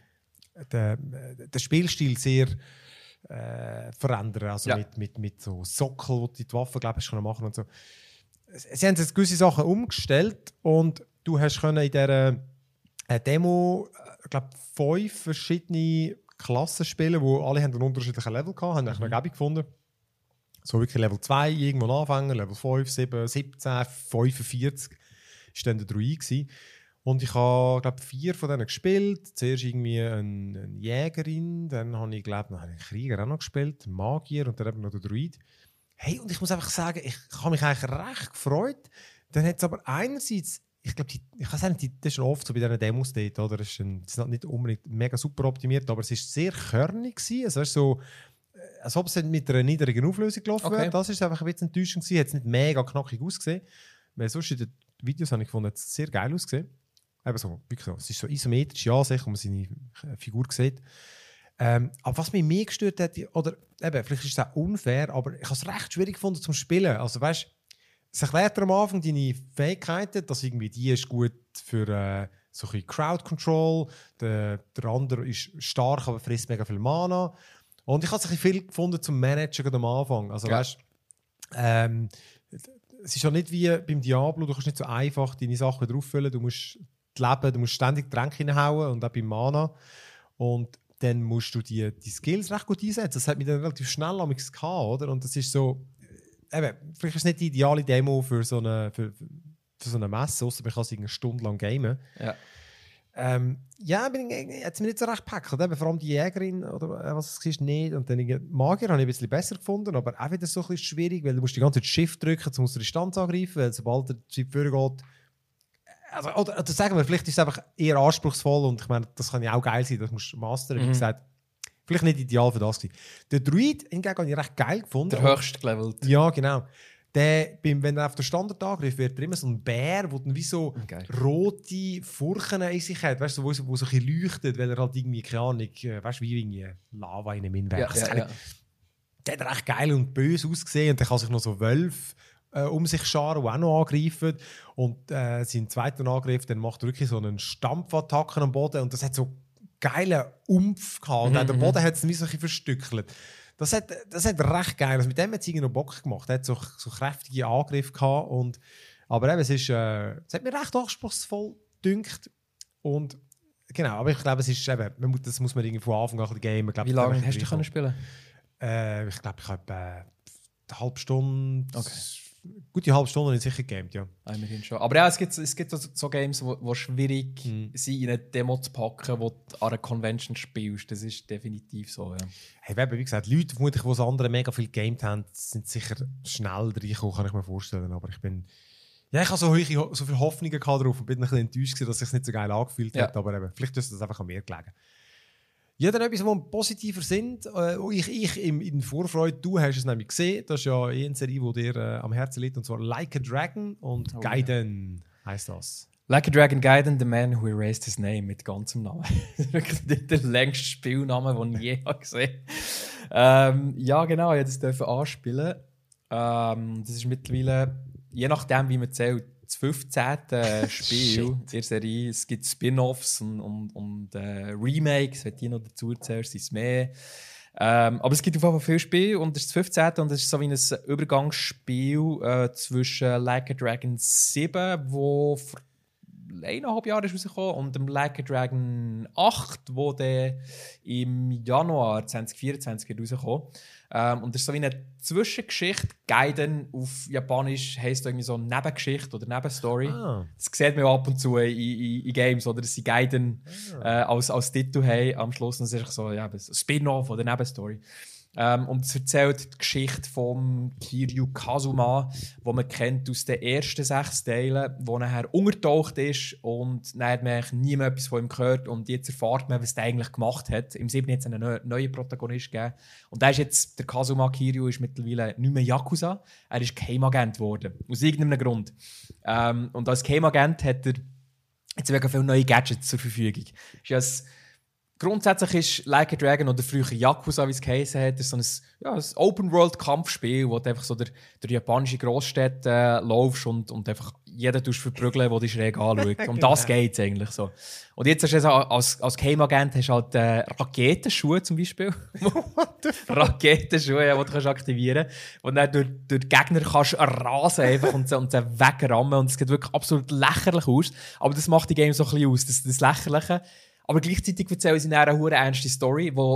den Spielstil sehr verändern. Also mit so Sockel, wo du die Waffen, glaube ich, machen können und so. Sie haben jetzt gewisse Sachen umgestellt und du hast können in dieser Demo, ich glaube, 5 verschiedene Klassen spielen, wo alle haben einen unterschiedlichen Level gehabt, haben eine Gebung gefunden. So wirklich Level 2 irgendwo anfangen, Level 5, 7, 17, 45 war dann der Druid gewesen. Und ich habe, glaube 4 von denen gespielt. Zuerst irgendwie eine Jägerin, dann habe ich, glaube einen Krieger auch noch gespielt, einen Magier und dann eben noch den Druid. Hey, und ich muss einfach sagen, ich habe mich eigentlich recht gefreut. Dann hat es aber einerseits, ich glaube, ich weiß nicht, das ist schon oft so bei diesen Demos dort, oder? Das ist nicht unbedingt mega super optimiert, aber es war sehr körnig gewesen. Also, es ist so, als ob es mit einer niedrigen Auflösung gelaufen wäre. Das ist einfach ein bisschen enttäuschend gewesen. Hat es nicht mega knackig ausgesehen. Weil sonst in den Videos habe ich gefunden, es sehr geil ausgesehen. Eben so, wirklich so. Es ist so isometrisch, ja, sicher, wo man seine Figur sieht. Aber was mich mehr gestört hat, oder eben, vielleicht ist es auch unfair, aber ich habe es recht schwierig gefunden zum Spielen. Also weißt, es erklärt dir am Anfang deine Fähigkeiten, dass irgendwie die ist gut für so ein bisschen Crowd Control, der andere ist stark, aber frisst mega viel Mana. Und ich habe es ein bisschen viel gefunden zum Managen am Anfang. Also weißt, es ist ja nicht wie beim Diablo, du kannst nicht so einfach deine Sachen wieder auffüllen, du musst leben, du musst ständig Tränke reinhauen und auch beim Mana. Und dann musst du die Skills recht gut einsetzen. Das hat mich dann relativ schnell gehabt, oder? Und das ist so, eben, vielleicht ist es nicht die ideale Demo für so eine Messe, ausser man kann es eine Stunde lang gamen. Ja. Hat es mir nicht so recht gepackt. Vor allem die Jägerin, oder was es war, nicht. Und dann Magier habe ich ein bisschen besser gefunden, aber auch wieder so ein bisschen schwierig, weil du musst die ganze Zeit Shift drücken, um aus der Distanz angreifen, weil sobald der Zeit vorgeht. Also, oder sagen wir, vielleicht ist es einfach eher anspruchsvoll und ich meine, das kann ja auch geil sein, das musst du mastern, wie gesagt. Vielleicht nicht ideal für das gewesen. Der Druid hingegen habe ich recht geil gefunden. Der höchst gelevelt. Ja, genau. Wenn er auf der Standard angreift, wird er immer so ein Bär, der dann wie so rote Furchen in sich hat, weißt du, wo so ein bisschen leuchtet, weil er halt irgendwie, keine Ahnung, weißt du, wie irgendwie Lava in einem Innenwerk. Der hat recht geil und böse ausgesehen und dann kann sich noch so Wölfe um sich scharen, die auch noch angreifen. Und sein zweiter Angriff, dann macht er wirklich so einen Stampfattacken am Boden und das hat so geilen Umf gehabt. Und der Boden hat es wie so ein bisschen verstückelt. Das hat recht geil. Also mit dem hat es irgendwie noch Bock gemacht. Er hat so kräftige Angriffe gehabt. Aber eben, es hat mir recht anspruchsvoll gedünkt. Und genau, aber ich glaube, es ist eben, das muss man irgendwie von Anfang an gamen. Wie lange hast du spielen? Ich glaube, ich habe eine halbe Stunde. Okay. Gute halbe Stunde habe ich sicher gegamed, ja. Immerhin schon. Aber ja, es gibt so Games, wo schwierig sind, in eine Demo zu packen, wo du an einer Convention spielst. Das ist definitiv so, ja. Hey, wie gesagt, Leute, vermutlich, die andere mega viel gegamed haben, sind sicher schnell reingekommen, kann ich mir vorstellen. Aber ich habe so viele Hoffnungen drauf und bin ein bisschen enttäuscht gewesen, dass es sich nicht so geil angefühlt hat. Aber eben, vielleicht ist das einfach an mir gelegen. Ja, dann etwas, wo positiver sind. Ich in Vorfreude, du hast es nämlich gesehen. Das ist ja eine Serie, die dir am Herzen liegt, und zwar Like a Dragon und Gaiden heisst das. Like a Dragon Gaiden, the man who erased his name, mit ganzem Namen. Das ist wirklich der längste Spielname, den ich je gesehen habe. Ja, genau, ich durfte das anspielen. Das ist mittlerweile, je nachdem, wie man zählt, das 15. Spiel der Serie. Es gibt Spin-Offs und Remakes, wenn die noch dazu zählst, sind es mehr. Aber es gibt auf jeden Fall viele Spiele und das ist das 15. und das ist so wie ein Übergangsspiel zwischen Like a Dragon 7, wo vor 1,5 Jahren ist rausgekommen, und dem Like a Dragon 8, wo der im Januar 2024 rausgekommen. Und das ist so wie eine Zwischengeschichte. Gaiden auf Japanisch heisst irgendwie so Nebengeschichte oder Nebenstory. Das sieht man ab und zu in Games, oder dass sie Gaiden als Titel haben am Schluss. Und das ist so ein Spin-off oder Nebenstory. Und es erzählt die Geschichte von Kiryu Kazuma, den man kennt aus den ersten 6 Teilen, wo nachher untergetaucht ist und dann hat man eigentlich nie mehr etwas von ihm gehört, und jetzt erfahrt man, was er eigentlich gemacht hat. Im 7. hat es einen neuen Protagonist gegeben, und der Kazuma Kiryu ist mittlerweile nicht mehr Yakuza, er ist Geheimagent geworden, aus irgendeinem Grund. Und als Geheimagent hat er jetzt wirklich viele neue Gadgets zur Verfügung. Grundsätzlich ist Like a Dragon oder früher Yakuza, wie es geheißen hat, so ein Open-World-Kampfspiel, wo du einfach so durch japanische Großstädte laufst und einfach jeden verprügeln, der dich schräg anschaut. Um das geht es eigentlich so. Und jetzt hast du als Geheimagent hast halt Raketenschuhe zum Beispiel. Raketenschuhe, die du aktivieren kannst. Und dann durch die Gegner kannst rasen einfach und sie wegrammen. Und es sieht wirklich absolut lächerlich aus. Aber das macht die Game so ein bisschen aus, das Lächerliche. Aber gleichzeitig erzählen sie eine ernste Story, wo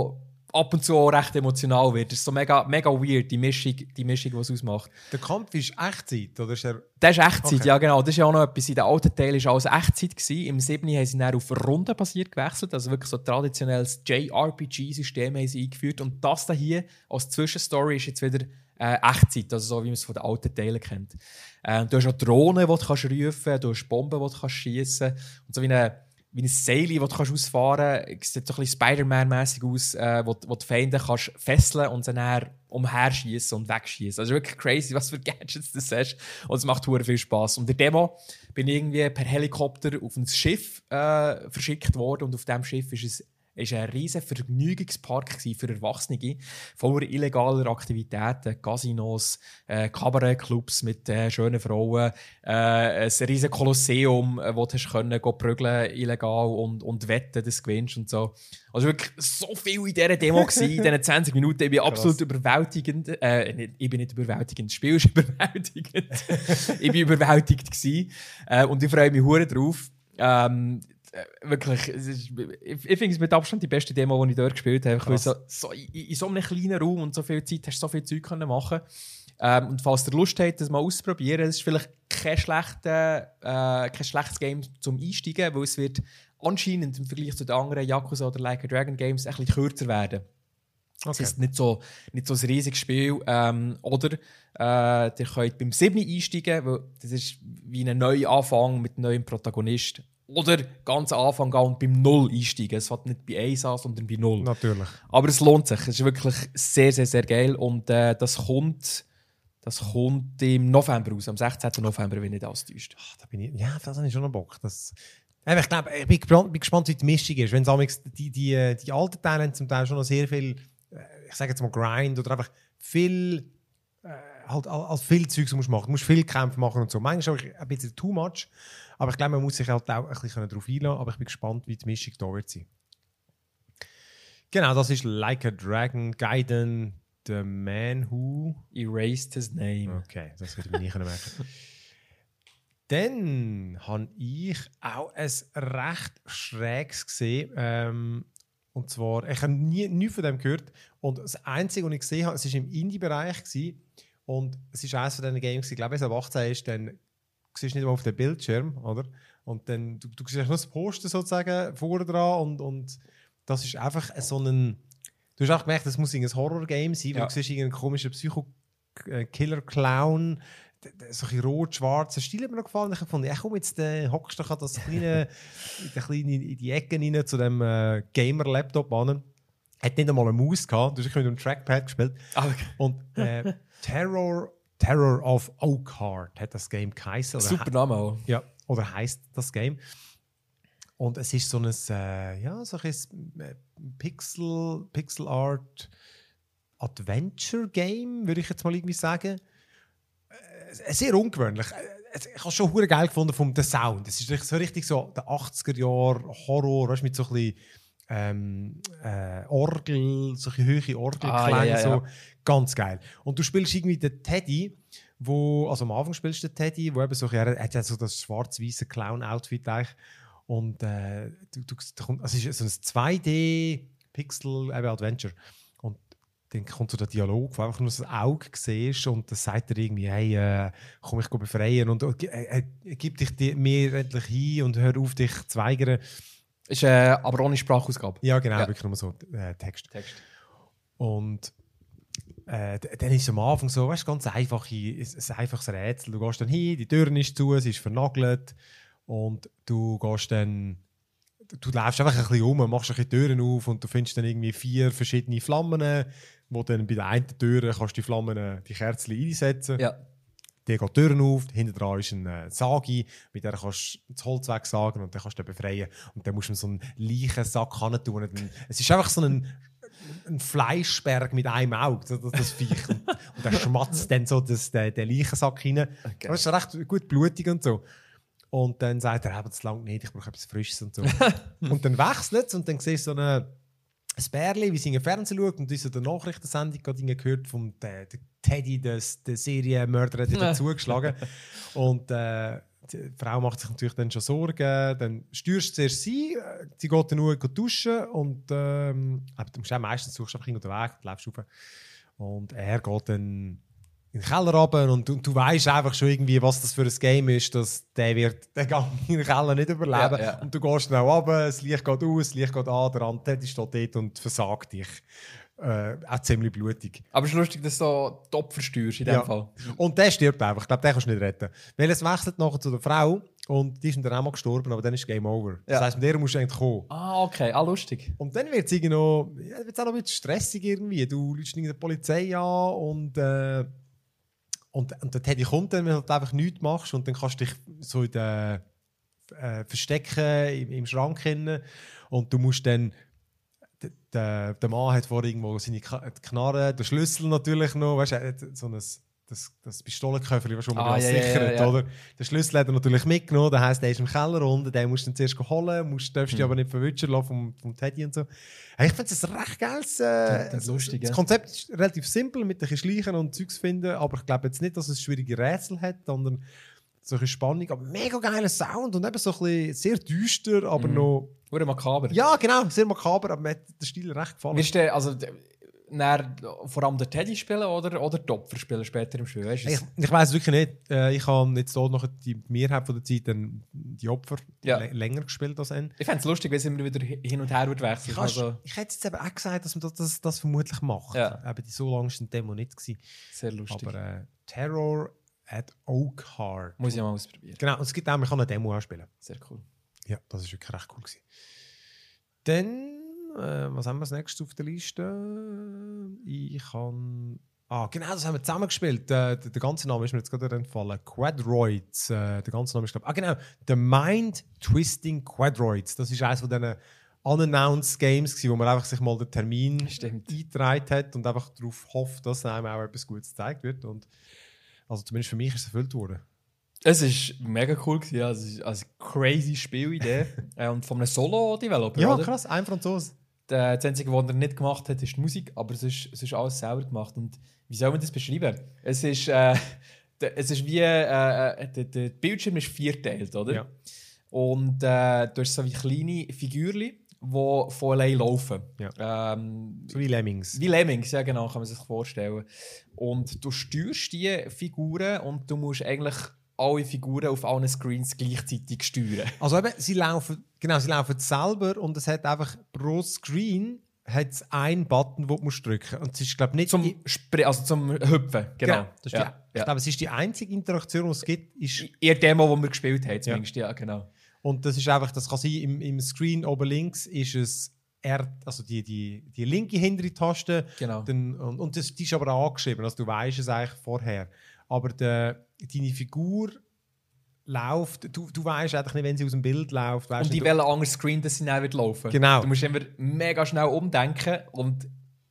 ab und zu auch recht emotional wird. Das ist so mega, mega weird, die Mischung, die es ausmacht. Der Kampf ist Echtzeit, oder ist er... Das ist Echtzeit, Okay. ja genau. Das ist ja auch noch etwas. In den alten Teilen war alles Echtzeit gewesen. Im 7. haben sie dann auf rundenbasiert gewechselt. Also wirklich so ein traditionelles JRPG-System haben sie eingeführt. Und das hier als Zwischenstory ist jetzt wieder Echtzeit, also so wie man es von den alten Teilen kennt. Du hast auch Drohnen, die du rufen kannst, du hast Bomben, die du schiessen kannst. Und so wie ein Seil, das du ausfahren kannst. Es sieht so ein bisschen Spider-Man-mässig aus, wo die Feinde kannst fesseln und sie dann umherschießen und wegschießen. Also wirklich crazy, was für Gadgets das hast. Und es macht verdammt viel Spass. Und in der Demo bin ich irgendwie per Helikopter auf ein Schiff verschickt worden. Und auf diesem Schiff ist ein riesiger Vergnügungspark für Erwachsene, voller illegaler Aktivitäten, Casinos, Kabarettclubs mit schönen Frauen, ein riesiges Kolosseum, wo du können prügeln illegal und wetten, dass du gewinnst und so. Also wirklich so viel in dieser Demo gewesen, in diesen 20 Minuten. Ich bin absolut überwältigend. Ich bin nicht überwältigend, das Spiel ist überwältigend. Ich bin überwältigt gewesen. Und ich freue mich verdammt drauf. Wirklich, ich finde es mit Abstand die beste Demo, die ich dort gespielt habe. Weil so in so einem kleinen Raum und so viel Zeit hast du so viel Zeug können machen. Und falls ihr Lust habt, das mal auszuprobieren, es ist vielleicht kein schlechtes Game zum Einsteigen, weil es wird anscheinend im Vergleich zu den anderen Yakuza oder Like a Dragon Games ein bisschen kürzer werden. Okay. Es ist nicht so ein riesiges Spiel. Oder ihr könnt beim 7 einsteigen, weil das ist wie ein neuer Anfang mit einem neuen Protagonist. Oder ganz am Anfang gehen und beim 0 einsteigen. Es fängt nicht bei 1 an, sondern bei 0. Natürlich. Aber es lohnt sich. Es ist wirklich sehr, sehr, sehr geil. Und das kommt im November raus. Am 16. November, wenn ich nicht alles täuscht. Ja, das habe ich schon noch Bock. Ich glaube, ich bin gespannt, wie die Mischung ist. Wenn die alten Teile haben zum Teil schon noch sehr viel, ich sage jetzt mal Grind oder einfach viel, halt als viel Zeugs musst machen. Du musst viel Kämpfe machen und so. Manchmal ist auch ein bisschen too much. Aber ich glaube, man muss sich halt auch ein bisschen darauf einlassen. Aber ich bin gespannt, wie die Mischung da wird sein. Genau, das ist Like a Dragon Gaiden, The Man Who Erased His Name. Okay, das würde ich mir nicht merken. Dann habe ich auch ein recht schräges gesehen. Und zwar, ich habe nie von dem gehört. Und das Einzige, was ich gesehen habe, es war im Indie-Bereich. Und es war eines von diesen Games, ich glaube, wenn es ab 18 ist, dann siehst du nicht mal auf dem Bildschirm, oder? Und dann, du siehst nur das Poster sozusagen vorne dran und das ist einfach so ein... Du hast auch gemerkt, das muss ein Horror-Game sein, weil du siehst einen komischen Psycho-Killer-Clown, so ein rot-schwarz. Der Stil hat mir noch gefallen. Ich fand, komm, jetzt hockst du doch das kleine, in die Ecke rein zu dem Gamer-Laptop an. Hat nicht einmal eine Maus gehabt, du hast mit dem Trackpad gespielt. Okay. Und Terror of Oakhart hat das Game geheißen. Super Name auch. Ja, oder heisst das Game. Und es ist so ein Pixel Art Adventure Game, würde ich jetzt mal irgendwie sagen. Sehr ungewöhnlich. Ich habe es schon hure geil gefunden vom Sound. Es ist so richtig so der 80er-Jahre Horror, weißt, mit so ein bisschen Orgel, solche hohe Orgelklänge, ja. so ganz geil. Und du spielst irgendwie den Teddy, also am Anfang spielst du den Teddy, wo eben so, er hat ja so das schwarz-weiße Clown-Outfit eigentlich. Und es ist so ein 2D-Pixel-Adventure. Und dann kommt so der Dialog, wo einfach nur das Auge siehst und dann sagt er irgendwie, hey, komm, ich befreien und gib dich mir endlich hin und hör auf, dich zu weigern. Ist aber ohne Sprachausgabe. Ja, genau, wirklich nur so Text. Und dann ist es am Anfang so, weißt, ganz ein einfaches Rätsel. Du gehst dann hin, die Tür ist zu, sie ist vernagelt und du läufst einfach ein bisschen rum, machst ein bisschen Türen auf und du findest dann irgendwie 4 verschiedene Flammen, wo dann bei der einen Tür kannst du die Kerzen einsetzen. Ja. Die geht die Türen auf, hinten dran ist ein Sagi, mit der kannst du das Holz wegsagen und dann kannst du den befreien. Und dann musst du so einen Leichensack hin tun. Es ist einfach so ein Fleischberg mit einem Auge, das Viech. Und der schmatzt dann so den Leichensack rein. Okay. Das ist recht gut blutig und so. Und dann sagt er, das langt nicht, ich brauche etwas Frisches und so. Und dann wechselt es und dann siehst du so ein Bärli, wie sie in den Fernsehen schaut und in der Nachrichtensendung gerade gehört vom Teddy, der Serienmörder, hat dazugeschlagen. Und dann die Frau macht sich natürlich dann schon Sorgen. Dann steuerst du zuerst sie geht dann nur duschen und du musst auch meistens suchst du einfach unterwegs, läufst rauf. Und er geht dann in den Keller runter und du weißt einfach schon irgendwie, was das für ein Game ist, dass der wird den Gang in den Keller nicht überleben. Ja. Und du gehst dann auch runter, das Licht geht aus, das Licht geht an, der andere steht dort und versagt dich. Auch ziemlich blutig. Aber es ist lustig, dass du so die Opfer steuerst in dem Fall. Und der stirbt einfach. Ich glaube, den kannst du nicht retten. Weil es wechselt nachher zu der Frau und die ist dann auch mal gestorben, aber dann ist Game Over. Das heisst, mit der musst du eigentlich kommen. Ah, okay. Ah, lustig. Und dann wird es auch noch ein bisschen stressig irgendwie. Du rufst die Polizei an und der Teddy kommt dann, wenn du halt einfach nichts machst und dann kannst du dich so in den verstecken im Schrank hin und du musst dann der Mann hat vor irgendwo seine Knarre, den Schlüssel natürlich noch, weißt du, er hat so das Pistolenköfferchen, was schon mal sichert, oder? Den Schlüssel hat er natürlich mitgenommen, das heisst, der ist im Keller unten, den musst du dann zuerst holen, darfst dich aber nicht verwutschen lassen vom Teddy und so. Ich finde es recht geil. Lustig, das Konzept ist relativ simpel, mit ein bisschen Schleichen und Zeugs finden, aber ich glaube jetzt nicht, dass es schwierige Rätsel hat, sondern so eine Spannung, aber mega geiler Sound und eben so ein bisschen sehr düster, aber noch... Oder makaber. Ja, genau, sehr makaber, aber mir hat der Stil recht gefallen. Wirst du vor allem der Teddy spielen oder die Opfer spielen später im Spiel? Weißt du? Ich weiss wirklich nicht. Ich habe jetzt so noch die Mehrheit von der Zeit dann die Opfer länger gespielt als ihn. Ich fände es lustig, wenn es immer wieder hin und her wird wechseln. Ich hätte jetzt eben auch gesagt, dass man das vermutlich macht. Ja. Eben so lange war die Demo nicht gewesen. Sehr lustig. Aber Terror at Oakhart. Muss ich mal ausprobieren. Genau, und es gibt auch, man kann eine Demo auch spielen. Sehr cool. Ja, das war wirklich recht cool gewesen. Dann, was haben wir als nächstes auf der Liste? Ich kann... genau, das haben wir zusammen gespielt. Der ganze Name ist mir jetzt gerade entfallen. Quadroids. Der ganze Name ist, glaube ich... genau. The Mind Twisting Quadroids. Das ist eines von diesen unannounced Games, wo man einfach sich mal den Termin eingetragen hat und einfach darauf hofft, dass einem auch etwas Gutes gezeigt wird. Und also zumindest für mich ist es erfüllt worden. Es war mega cool. Ja. Es ist eine crazy Spielidee. Und von einem Solo-Developer, ja, oder? Krass, ein Franzose. Das Einzige, was er nicht gemacht hat, ist die Musik, aber es ist alles selber gemacht. Und wie soll man das beschreiben? Es ist wie... der Bildschirm ist vierteilt, oder? Ja. Und du hast so wie kleine Figürchen, die von allein laufen. Ja. So wie Lemmings. Wie Lemmings, ja genau, kann man sich vorstellen. Und du steuerst die Figuren und du musst eigentlich alle Figuren auf allen Screens gleichzeitig steuern. Also eben, sie laufen selber und es hat einfach pro Screen hat's einen Button, den du drücken musst. Und es ist, glaube ich, nicht... zum Hüpfen, genau. Das ist ich glaube, es ist die einzige Interaktion, die es gibt. Ist in der Demo, die wir gespielt haben, zumindest, ja genau. Und das ist einfach, das kann sein, im Screen oben links ist es also die linke hintere Taste. Genau. Und die ist aber auch angeschrieben, also du weißt es eigentlich vorher. Aber deine Figur läuft, du weißt eigentlich nicht, wenn sie aus dem Bild läuft. Und die welchen anderen Screen, dass sie dann wird laufen. Genau. Du musst immer mega schnell umdenken und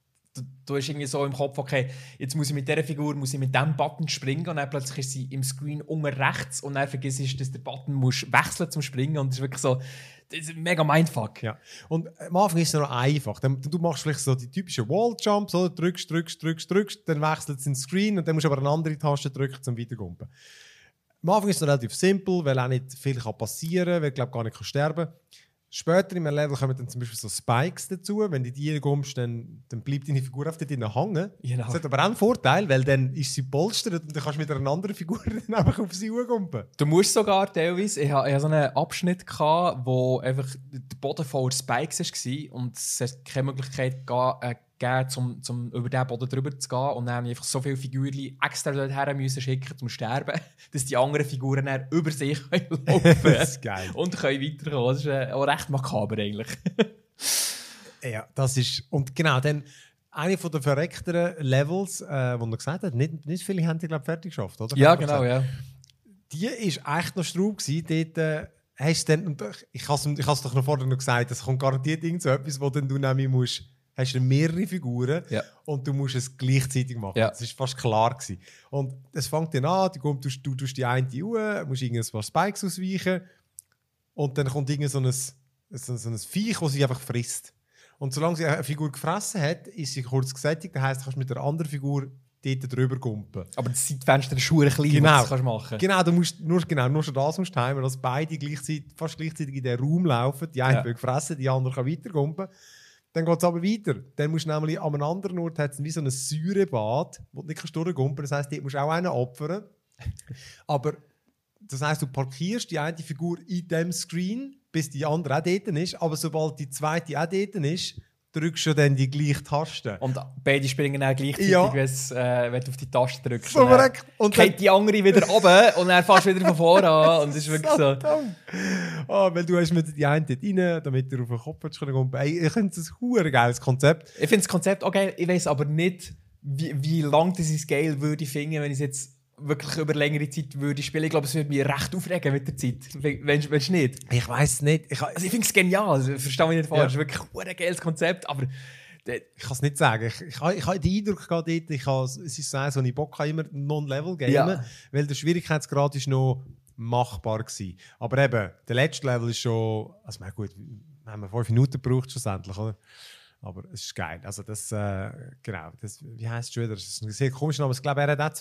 du hast irgendwie so im Kopf, okay, jetzt muss ich mit dieser Figur mit diesem Button springen und dann plötzlich ist sie im Screen unten rechts und dann vergisst du, dass der Button muss wechseln zum Springen und das ist wirklich so, das ist ein mega Mindfuck. Ja. Und am Anfang ist es noch einfach. Du machst vielleicht so die typischen Walljumps, oder? Drückst, dann wechselt es ins Screen und dann musst du aber eine andere Taste drücken, um weiterzukommen. Am Anfang ist es relativ simpel, weil auch nicht viel passieren kann, weil ich gar nicht sterben kann. Später im Level kommen dann zum Beispiel so Spikes dazu. Wenn du die kommst, dann bleibt deine Figur auf dort hängen. Genau. Das hat aber auch einen Vorteil, weil dann ist sie polstert und dann kannst du mit einer anderen Figur dann einfach auf sie hochkommen. Du musst sogar teilweise, ich hatte so einen Abschnitt gehabt, wo einfach der Boden voller Spikes war und es hat keine Möglichkeit gegeben, um über diesen Boden drüber zu gehen und dann einfach so viele Figuren extra dorthin müssen schicken zum Sterben, dass die anderen Figuren dann über sich laufen können. Das ist geil. Und können weiterkommen. Das ist auch recht makaber eigentlich. Ja, das ist... Und genau, dann eine von den verreckteren Levels, wo er gesagt hat, nicht viele haben die, glaube ich, fertig geschafft, oder? Ja, genau, ja. Die war echt noch Straub gewesen. Dort hast du dann... Ich habe es doch noch vorher noch gesagt, es kommt garantiert irgend so etwas, wo dann du nämlich musst... Hast du mehrere Figuren und du musst es gleichzeitig machen. Ja. Das war fast klar gewesen. Und es fängt dann an, du tust die eine musst ein paar Spikes ausweichen und dann kommt irgend so ein Viech, das sie einfach frisst. Und solange sie eine Figur gefressen hat, ist sie kurz gesättigt. Das heisst, du kannst mit der anderen Figur dort drüber gumpen. Aber das Zeitfenster ist schon klein, Genau. was du machen kannst. Genau, du musst nur schon das musst timen, dass beide fast gleichzeitig in den Raum laufen. Die eine will fressen, die andere kann weiter gumpen. Dann geht es aber weiter. Dann musst du nämlich an einem anderen Ort hat's wie so ein Säurebad, wo du nicht durchgumpen kannst. Das heisst, dort musst du auch einen opfern. Aber das heisst, du parkierst die eine Figur in dem Screen, bis die andere auch dort ist. Aber sobald die zweite auch dort ist, drückst du dann die gleiche Taste. Und beide springen dann gleichzeitig, wenn du auf die Taste drückst. So verreckt. Und geht die andere wieder runter und dann fährst du wieder von vorne an. Und das ist wirklich so. Weil du hast mit die eine dort rein, damit du auf den Kopf kommen. Ich finde das ein verdammt geiles Konzept. Ich finde das Konzept auch geil. Ich weiss aber nicht, wie lang das ich Scale würde finden, wenn ich es jetzt wirklich über längere Zeit würde spielen. Ich glaube, es würde mich recht aufregen mit der Zeit. Wenn du nicht? Ich weiss es nicht. Ich finde es genial. Also, verstehe mich nicht falsch. Es ist wirklich ein geiles Konzept. Aber ich kann es nicht sagen. Ich habe den Eindruck gehabt, es ist so eins, wo ich Bock habe, immer Non-Level-Gamen, weil der Schwierigkeitsgrad ist noch machbar gewesen. Aber eben, der letzte Level ist schon... Also gut, wir haben 5 Minuten gebraucht schlussendlich, oder? Aber es ist geil. Also das, genau, das, wie heisst es schon wieder? Das ist ein sehr komischer Name. Ich glaube, er hat auch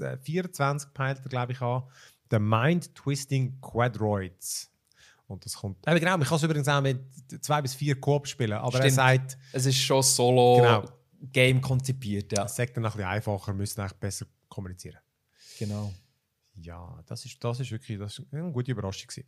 2024 gepeilt, glaube ich, an. The Mind-Twisting Quadroids. Und das kommt... genau, man kann es übrigens auch mit 2 bis 4 Coop spielen, aber stimmt. er sagt... Es ist schon Solo-Game konzipiert, ja. Es sagt dann ein bisschen einfacher, müssen eigentlich besser kommunizieren. Genau. Ja, das ist wirklich eine gute Überraschung gewesen.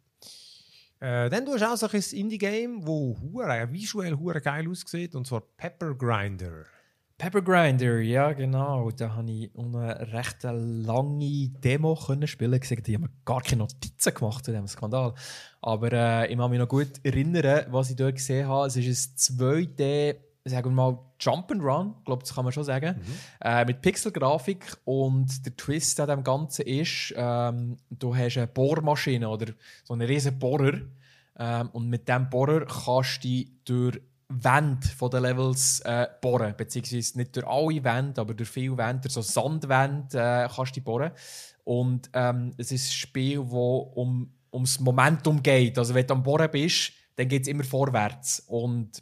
Dann hast du auch so ein Indie-Game, das visuell geil aussieht, und zwar Pepper Grinder. Pepper Grinder, ja genau. Da habe ich eine recht lange Demo spielen können. Die haben mir gar keine Notizen gemacht zu diesem Skandal. Aber ich kann mich noch gut erinnern, was ich dort gesehen habe. Es ist ein 2D, sagen wir mal, Jump'n'Run, ich glaube, das kann man schon sagen. Mit Pixelgrafik. Und der Twist an dem Ganzen ist, du hast eine Bohrmaschine oder so einen riesen Bohrer. Und mit diesem Bohrer kannst du durch Wände der Levels bohren. Beziehungsweise nicht durch alle Wände, aber durch viele Wände, durch so Sandwände kannst du bohren. Und es ist ein Spiel, das ums Momentum geht. Also wenn du am Bohren bist, dann geht es immer vorwärts. Und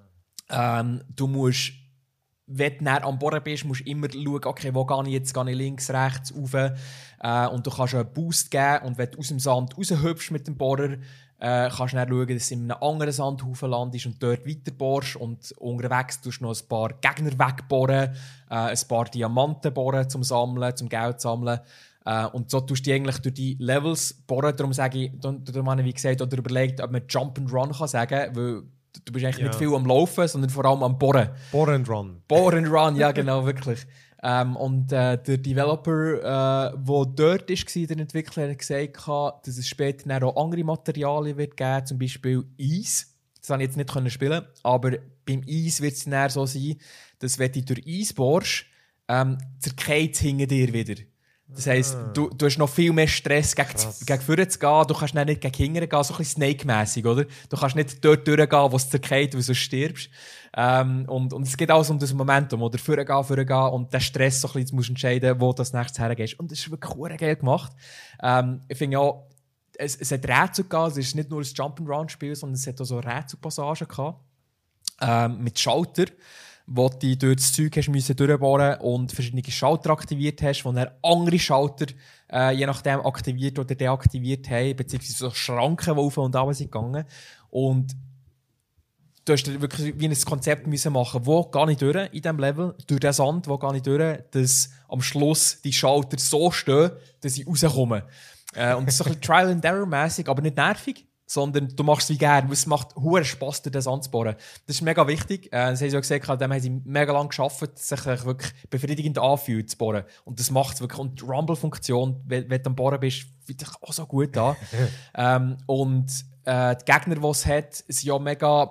du musst, wenn du näher am Bohren bist, musst du immer schauen, okay, wo gehe ich jetzt? Gehe ich links, rechts, rauf? Und du kannst einen Boost geben. Und wenn du aus dem Sand raushüpfst mit dem Bohrer, kannst du dann schauen, dass du in einem anderen Sandhaufen landest und dort weiterbohrst. Und unterwegs tust du noch ein paar Gegner wegbohren, ein paar Diamanten bohren zum Sammeln, zum Geld sammeln. Und so tust du eigentlich durch die Levels bohren. Darum sage ich, darum habe ich wie gesagt, oder überlegt, ob man Jump and Run kann sagen, weil du bist eigentlich nicht viel am Laufen, sondern vor allem am Bohren. Bohr and Run. Bohr and Run, ja genau, wirklich. Und der Developer, der dort war, der Entwickler, hat gesagt, dass es später auch andere Materialien wird geben, zum Beispiel Eis. Das konnte ich jetzt nicht spielen, aber beim Eis wird es dann so sein, dass wenn du durch Eis bohrst, zerkeilt es hinter dir wieder. Das heisst, du hast noch viel mehr Stress, gegen vorne zu gehen. Du kannst nicht gegen hinten gehen, so ein bisschen Snake-mässig, oder? Du kannst nicht dort durchgehen, wo es zerkeilt, weil du stirbst. Und es geht alles um das Momentum, oder? Vorne gehen und den Stress so ein bisschen, musst entscheiden, wo du das nächstes hergehst. Und das ist wirklich geil gemacht. Ich finde auch, es hat Rätsel gehabt. Es ist nicht nur ein Jump'n'Run-Spiel, sondern es hat auch so Rätselpassagen gehabt. Mit Schalter, wo du durch das Zeug hast müssen durchbohren und verschiedene Schalter aktiviert hast, wo dann andere Schalter je nachdem aktiviert oder deaktiviert haben, beziehungsweise so Schranken, die auf und ab sind gegangen. Und du hast wirklich wie ein Konzept müssen machen, wo gehe ich durch in diesem Level, durch den Sand, wo gehe ich durch, dass am Schluss die Schalter so stehen, dass ich rauskomme. Und das ist so ein bisschen Trial-and-Error-mässig, aber nicht nervig, sondern du machst es wie gerne, weil es macht hohen Spass, durch das anzubohren. Das ist mega wichtig. Das haben sie ja gesagt, dem haben sie mega lange geschafft, dass es sich wirklich befriedigend anfühlt, zu bohren. Und das macht es wirklich. Und die Rumble-Funktion, wenn du am Bohren bist, fühlt sich auch so gut an. Und die Gegner, die es hat, sind ja mega...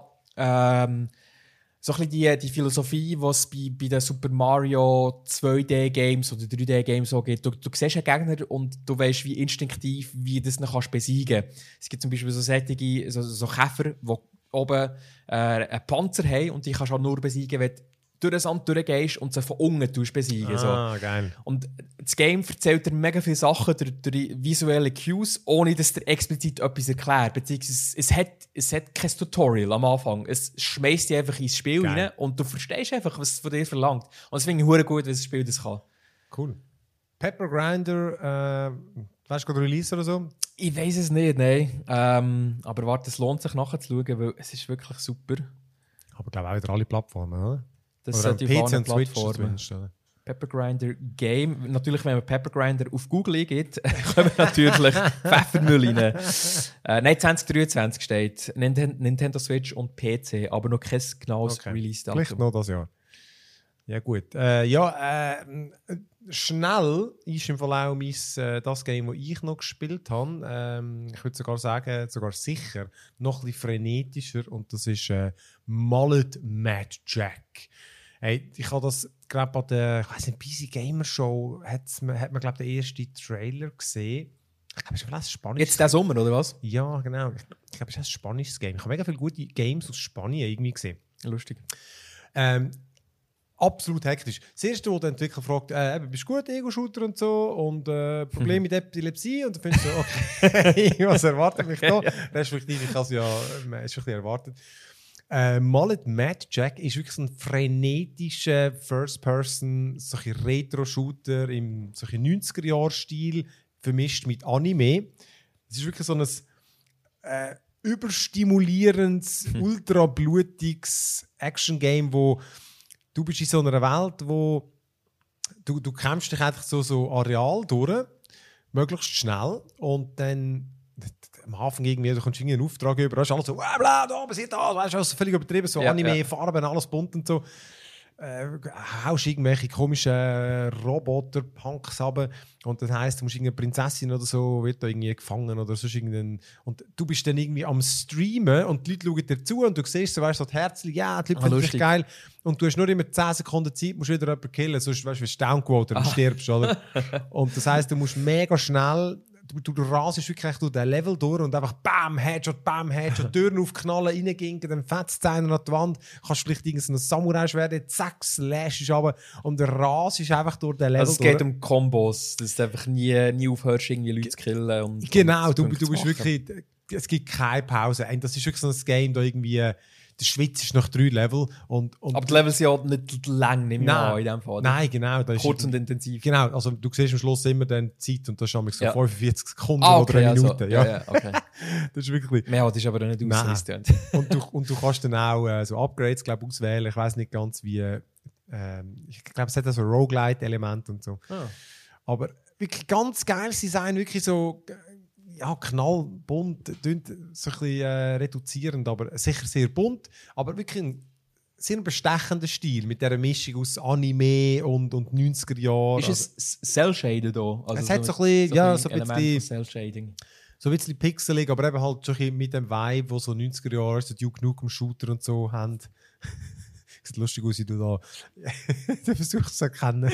so ein bisschen die Philosophie, die es bei den Super Mario 2D-Games oder 3D-Games so gibt. Du siehst einen Gegner und du weißt wie instinktiv, wie du das dann besiegen kannst. Es gibt zum Beispiel so Käfer, die oben einen Panzer haben und die kannst du auch nur besiegen, wenn du durch den Sand durchgehst und sie von unten besiegen. Geil. Und das Game erzählt dir mega viele Sachen durch die visuellen Cues, ohne dass dir explizit etwas erklärt. Beziehungsweise es hat kein Tutorial am Anfang. Es schmeißt dich einfach ins Spiel rein und du verstehst einfach, was es von dir verlangt. Und das finde ich verdammt gut, wenn das Spiel das kann. Cool. Pepper Grinder, weißt du gerade Release oder so? Ich weiß es nicht, nein. Aber warte, es lohnt sich nachzuschauen, weil es ist wirklich super. Aber ich glaube auch wieder alle Plattformen, oder? Das Oder sollte auf PC allen und Switch Plattformen. zumindest, oder? Pepper Grinder Game. Natürlich, wenn man Pepper Grinder auf Google eingibt, kommen natürlich Pfeffermüll rein. Nein, 2023 steht Nintendo Switch und PC, aber noch kein genaues Okay. Release-Datum. Vielleicht noch das Jahr. Ja, gut. Schnell ist im Fall auch das Game, das ich noch gespielt habe. Ich würde sogar sagen, sogar sicher noch ein bisschen frenetischer. Und das ist Mullet Mad Jack. Hey, ich habe das gerade bei der PC Gamer Show hat man glaube den ersten Trailer gesehen. Ich glaube, es ist vielleicht ein spanisches Jetzt der Sommer, oder was? Ja, genau. Ich glaube, es ist ein spanisches Game. Ich habe mega viele gute Games aus Spanien irgendwie gesehen. Lustig. Absolut hektisch. Das erste, wo der Entwickler fragt, bist du gut, Ego-Shooter und so, und Probleme mit Epilepsie, und dann findest du, okay, was erwartet mich da? Respektive, ich habe es ja ist ein bisschen erwartet. Mullet Mad Jack ist wirklich so ein frenetischer First-Person, solche Retro-Shooter im 90er-Jahr-Stil, vermischt mit Anime. Es ist wirklich so ein überstimulierendes, ultra-blutiges Action-Game, wo du bist in so einer Welt, wo du kämpfst dich einfach so Areal durch, möglichst schnell, und dann am Hafen irgendwie, du kommst irgendwie einen Auftrag über, da ist alles so, bla, da passiert das, weißt du, völlig übertrieben, so Ja, Anime, ja. Farben, alles bunt und so. Haust irgendwelche komischen Roboter-Punks runter, und das heisst, du musst irgendeine Prinzessin oder so, wird da irgendwie gefangen oder sonst irgendein, und du bist dann irgendwie am Streamen und die Leute schauen dir zu und du siehst so, weißt du, so die Herzchen, ja, die Leute finden dich lustig. geil, und du hast nur immer 10 Sekunden Zeit, musst wieder jemanden killen, sonst weißt du, wirst du downquoted und stirbst, oder? Und das heisst, du musst mega schnell, du rasest wirklich durch den Level durch und einfach bam, Headshot, Türen aufknallen, reinginken, dann fetzt einer an die Wand, kannst vielleicht irgendein Samurai-Schwert, zack, slashst runter und der rasest einfach durch den Level Also es durch. geht um Kombos, dass du einfach nie aufhörst, irgendwie Leute zu killen. Und Genau, und du Punkte bist zu machen. wirklich, es gibt keine Pause. Und das ist wirklich so ein Game, da irgendwie, der Schwitz ist nach 3 Level. Und Aber die Levels sind ja nicht lang, nehme ich an, in dem Fall. oder? Nein, genau. Da ist Kurz und intensiv. Genau, also du siehst am Schluss immer dann die Zeit, und das ist nämlich so Ja. 45 Sekunden Ah, oder okay, eine also, Minute. Ja. okay. Das ist wirklich... Mehr hat ist aber nicht Nein. ausgestöhnt. und du kannst dann auch so Upgrades, glaube auswählen. Ich weiß nicht ganz wie. Ich glaube, es hat so Roguelite-Element und so. Ah. Aber wirklich ganz geil, sie sind wirklich so knallbunt, so ein bisschen reduzierend, aber sicher sehr bunt, aber wirklich ein sehr bestechender Stil mit dieser Mischung aus Anime und 90er Jahren. Ist es Cell-Shaded da? Also Es hat so ein bisschen, ja, so ein Element bisschen, von Cell-Shading. so ein bisschen pixelig, aber eben halt schon ein bisschen mit dem Vibe, wo so 90er Jahre, so Duke Nukem Shooter und so haben. Sieht lustig aus, wie du da du versuchst es zu erkennen.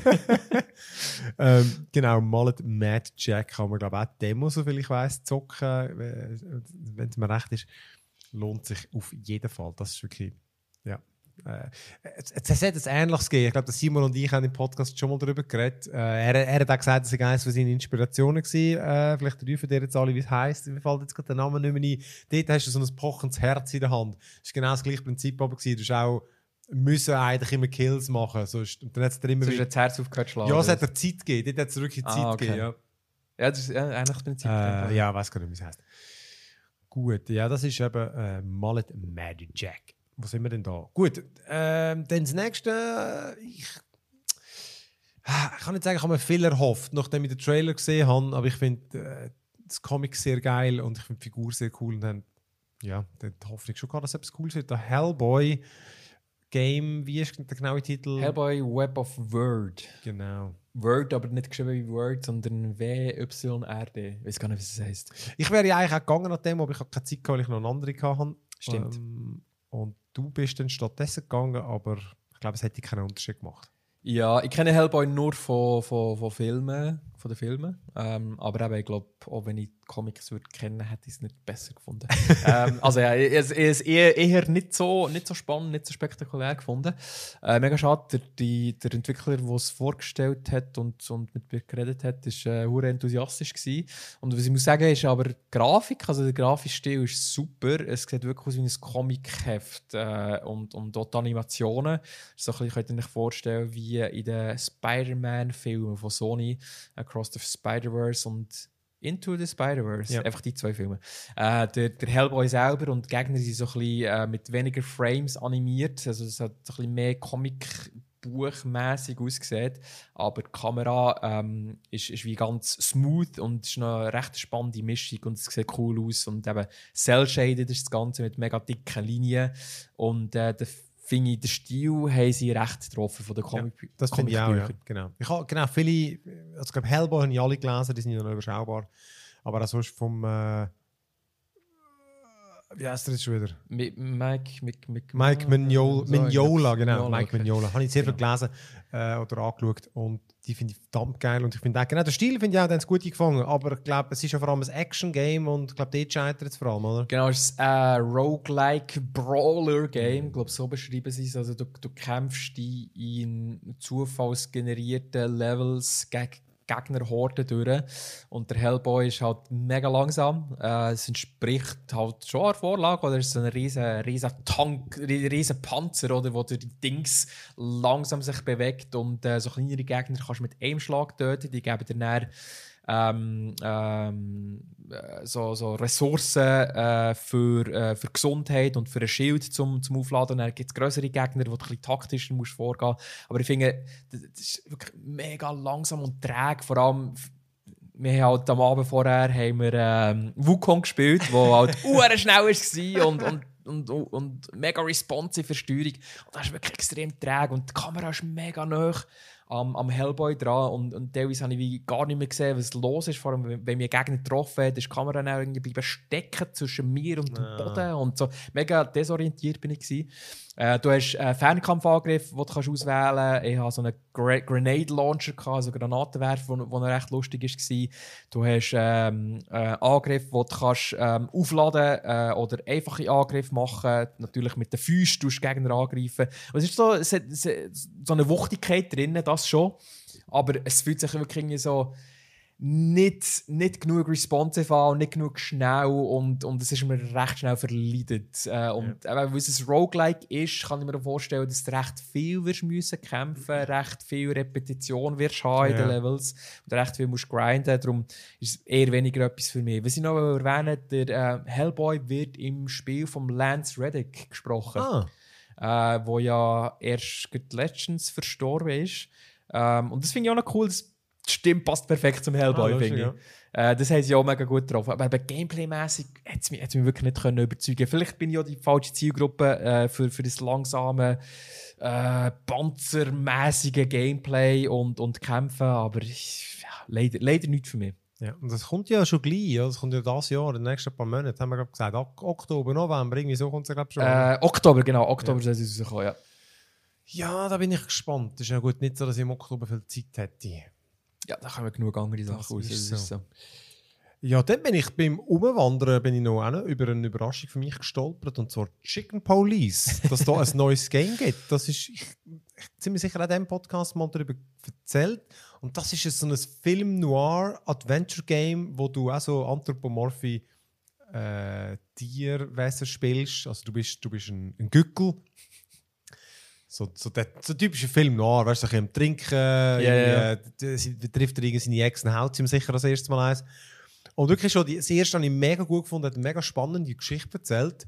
Genau, Mullet Mad Jack kann man, glaube ich, auch Demo, soviel ich weiss, zocken. Wenn es mir recht ist, lohnt sich auf jeden Fall. Das ist wirklich, ja. Es hat ein Ähnliches gegeben. Ich glaube, Simon und ich haben im Podcast schon mal darüber geredet. Er hat auch gesagt, dass er eines von seinen Inspirationen war. Vielleicht rufen dir jetzt alle, wie es heisst. Mir fällt jetzt gerade der Name nicht mehr ein. Dort hast du so ein pochendes Herz in der Hand. Das war genau das gleiche Prinzip. Aber du hast auch müssen eigentlich immer Kills machen. Und dann hat es immer So ist wieder... das Herz aufgehört zu schlagen. Ja, es hat er Zeit gegeben. Dort hat es wirklich Zeit okay. gegeben. Ja. Ja, das ist eigentlich das Prinzip. Ja, weiß gar nicht, wie es heisst. Gut, ja, das ist eben Mullet Mad Jack. Wo sind wir denn da? Gut, dann das nächste. Ich kann nicht sagen, ich habe mir viel erhofft, nachdem ich den Trailer gesehen habe, aber ich finde das Comic sehr geil und ich finde die Figur sehr cool. Und dann, ja, dann hoffe ich schon gerade, dass etwas cool wird. Der Hellboy Game, wie ist der genaue Titel? Hellboy Web of Word. Genau. Word, aber nicht geschrieben wie Word, sondern W-Y-R-D. Ich weiß gar nicht, wie es heisst. Ich wäre ja eigentlich auch gegangen nach dem, aber ich habe keine Zeit gehabt, weil ich noch eine andere hatte. Stimmt. Und du bist dann stattdessen gegangen, aber ich glaube, es hätte keinen Unterschied gemacht. Ja, ich kenne Hellboy nur von den Filmen. Aber eben, ich glaube, auch wenn ich Comics würde kennen, hätte ich es nicht besser gefunden. Also ja, ich habe es eher nicht so spannend, nicht so spektakulär gefunden. Mega schade, der Entwickler, der es vorgestellt hat und mit mir geredet hat, war enthusiastisch gewesen. Und was ich muss sagen, ist aber die Grafik, also der grafische Stil ist super. Es sieht wirklich aus wie ein Comic-Heft und dort die Animationen. So ein bisschen, könnt ihr euch vorstellen, wie in den Spider-Man-Filmen von Sony, Across the Spider-Verse und Into the Spider-Verse, Ja. einfach die 2 Filme. Der Hellboy selber und die Gegner sind so ein bisschen mit weniger Frames animiert, also es hat so ein bisschen mehr Comic-Buchmässig ausgesehen, aber die Kamera ist wie ganz smooth und ist noch eine recht spannende Mischung und es sieht cool aus und eben cel-shaded ist das Ganze mit mega dicken Linien und finde ich, den Stil haben sie recht getroffen von den Comic. Das finde ich auch, ja. Genau. Ich habe genau viele, also ich glaube Hellboy habe ich alle gelesen, die sind ja noch überschaubar. Aber auch sonst vom, wie heißt der jetzt schon wieder? Mike Mignola, genau. Mike Mignola. Habe ich sehr viel gelesen oder angeschaut und die finde ich verdammt geil. Und ich finde auch, genau, den Stil finde ich auch ganz gut gefangen. Aber ich glaube, es ist ja vor allem ein Action-Game und ich glaube, dort scheitert es vor allem, oder? Genau, es ist ein roguelike Brawler-Game. Ich glaube, so beschreiben sie es. Also, du kämpfst in zufallsgenerierten Levels gegen Gegnerhorden durch. Und der Hellboy ist halt mega langsam. Es entspricht halt schon einer Vorlage. Oder es ist so ein riesen Tank, riesen Panzer, oder, wo die Dings langsam sich bewegt. Und so kleinere Gegner kannst du mit einem Schlag töten. Die geben dir dann so Ressourcen für Gesundheit und für ein Schild zum Aufladen. Und dann gibt es grössere Gegner, wo du ein bisschen taktischer musst vorgehen musst. Aber ich finde, das ist wirklich mega langsam und träge. Vor allem, wir haben halt am Abend vorher haben wir, Wukong gespielt, der halt schnell war und mega responsive für Steuerung. Und das ist wirklich extrem träge und die Kamera ist mega nah am Hellboy dran und teilweise habe ich wie gar nicht mehr gesehen, was los ist. Vor allem, wenn mir Gegner getroffen hat, ist die Kamera dann irgendwie stecken zwischen mir und dem Boden und so. Mega desorientiert bin ich gewesen. Du hast einen Fernkampfangriff, den du auswählen kannst. Ich hatte so einen Grenade Launcher, also Granatenwerfer, der recht lustig war. Du hast einen Angriff, den du kannst, aufladen oder einfache Angriffe machen. Natürlich mit den Füßen tust du Gegner angreifen. Und es ist so eine Wuchtigkeit drin, das schon. Aber es fühlt sich wirklich irgendwie so nicht genug responsive an, nicht genug schnell und es ist mir recht schnell verleidet. Weil es ein Roguelike ist, kann ich mir vorstellen, dass du recht viel wirst müssen kämpfen, recht viel Repetition wirst haben in den Levels und recht viel musst grinden. Darum ist es eher weniger etwas für mich. Was ich noch erwähnen will, der Hellboy wird im Spiel von Lance Reddick gesprochen, wo ja erst letztens verstorben ist. Und das finde ich auch noch cool, die Stimme passt perfekt zum Hellboy, finde ich. Das haben sie auch mega gut getroffen. Aber Gameplay-mässig hat es mich wirklich nicht überzeugen können. Vielleicht bin ich ja die falsche Zielgruppe für das langsame, panzermäßige Gameplay und Kämpfen, aber leider nicht für mich. Ja, und das kommt ja schon gleich, ja. Das kommt ja dieses Jahr, in den nächsten paar Monaten, haben wir gerade gesagt, Oktober, November, irgendwie so kommt es ja, glaube ich, schon. Oktober, genau, Oktober soll es rauskommen, ja. Ja, da bin ich gespannt. Das ist ja gut, nicht so, dass ich im Oktober viel Zeit hätte. Ja, da kommen genug andere Sachen raus. Ist so. Ja, dann bin ich beim Umwandern noch über eine Überraschung für mich gestolpert, und zwar Chicken Police, dass da ein neues Game gibt. Das ist, ich ziemlich sicher auch in diesem Podcast mal darüber erzählt. Und das ist so ein Film-Noir-Adventure-Game, wo du auch so anthropomorphe Tierwesen spielst. Also du bist ein Gückel. So typischer Film noir, weißt du, so ein bisschen am Trinken, trifft er irgendwie seine Ex und haut ihm sicher das erste Mal eins. Und wirklich schon, das erste habe ich mega gut gefunden, hat eine mega spannende Geschichte erzählt,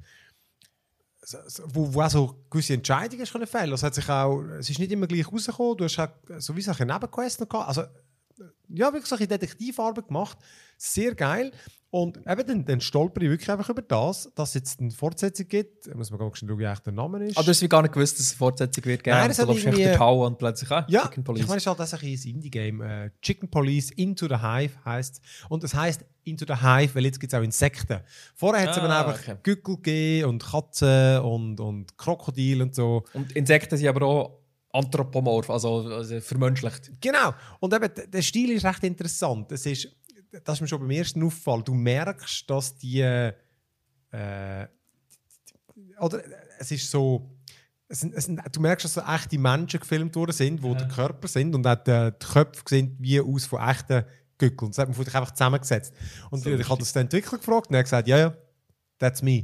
wo auch so gewisse Entscheidungen fällen können. Also es ist nicht immer gleich rausgekommen, du hast auch sowieso eine Nebenquest noch gehabt. Also, ja, wirklich so eine Detektivarbeit gemacht, sehr geil. Und eben dann stolper ich wirklich einfach über das, dass es jetzt eine Fortsetzung gibt. Da muss man ganz schauen, wie eigentlich der Name ist. Aber du hast gar nicht gewusst, dass es eine Fortsetzung wird geben. Nein, das hat irgendwie... und plötzlich Chicken Police. Ich meine, es ist halt das ein Indie-Game. Chicken Police Into the Hive heisst. Und es heisst Into the Hive, weil jetzt gibt es auch Insekten. Vorher hat es eben einfach Gückel gegeben und Katzen und Krokodil und so. Und Insekten sind aber auch anthropomorph, also vermenschlicht. Genau. Und eben, der Stil ist recht interessant. Es ist... das ist mir schon beim ersten Auffall, du merkst, dass oder es ist so, du merkst, dass so echte Menschen gefilmt worden sind, wo der Körper sind und auch die Köpfe sehen wie aus von echten Gückeln. Und das hat man einfach zusammengesetzt. Und ich habe das den Entwickler gefragt und er hat gesagt, ja, that's me.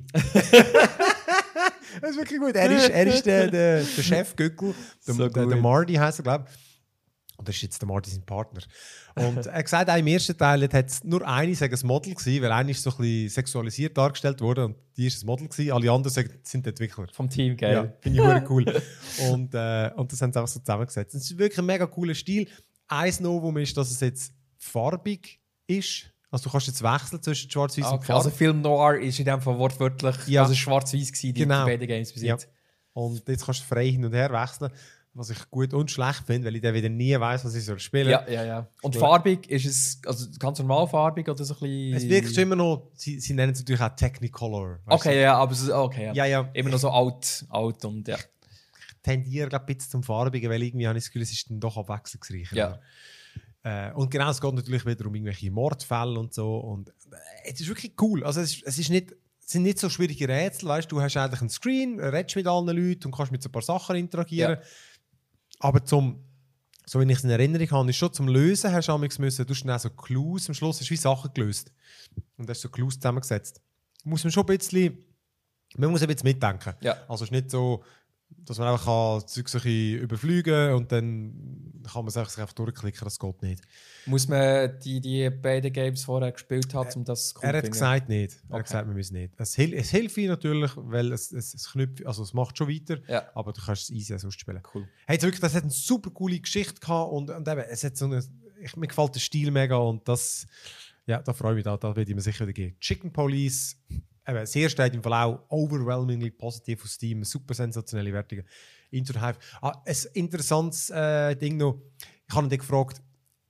Das ist wirklich gut. Er ist der Chef Gückel, der Marty heisst er, glaube ich. Und das ist jetzt der Marty sein Partner. Und er hat gesagt, im ersten Teil hat es nur eine ein Model gewesen, weil eine ist so ein bisschen sexualisiert dargestellt worden und die ist ein Model gewesen. Alle anderen sind die Entwickler. Vom Team, geil. Ja, finde ich wirklich cool. Und das haben sie einfach so zusammengesetzt. Es ist wirklich ein mega cooler Stil. Ein Novum ist, dass es jetzt farbig ist. Also du kannst jetzt wechseln zwischen Schwarz-Weiß und Okay, Farbe. also Film Noir ist in dem Fall wortwörtlich also schwarz-weiß gewesen, die beiden Games bis jetzt. Ja. Und jetzt kannst du frei hin und her wechseln, was ich gut und schlecht finde, weil ich dann wieder nie weiss, was ich spielen soll. Ja. Und farbig ist es also ganz normal farbig oder so ein bisschen... Es wirkt schon immer noch, sie nennen es natürlich auch Technicolor. Okay, ja, aber es ist okay. Ja. Immer noch so alt und ja. Ich tendiere ein bisschen zum Farbigen, weil irgendwie habe ich das Gefühl, es ist dann doch abwechslungsreicher. Ja. Und genau, es geht natürlich wieder um irgendwelche Mordfälle und so. Und es ist wirklich cool. Also es sind nicht so schwierige Rätsel, weißt du, hast eigentlich einen Screen, redest mit allen Leuten und kannst mit so ein paar Sachen interagieren. Ja. Aber so wie ich es in Erinnerung habe, ist schon zum Lösen, hast du auch so Clues am Schluss, hast du wie Sachen gelöst. Und hast so Clues zusammengesetzt. Man muss ein bisschen mitdenken. Ja. Also es ist nicht so, dass man einfach Zeug überfliegen und dann kann man sich einfach durchklicken, das geht nicht. Muss man die beiden Games vorher gespielt haben, um das zu Er hat gesagt nicht. Er hat gesagt, wir müssen nicht. Es hilft ihm natürlich, weil es knüpft, also es macht schon weiter, aber du kannst es easy sonst spielen. Cool. Hey, wirklich, das hat eine super coole Geschichte gehabt und eben, es hat so mir gefällt der Stil mega und das, ja, da freue ich mich, da werde ich mir sicher wieder geben. Chicken Police. Eben, das erste steht im Fall auch overwhelmingly positiv aus Steam, super sensationelle Wertungen. Into the Hive. Ein interessantes Ding noch. Ich habe ihn gefragt,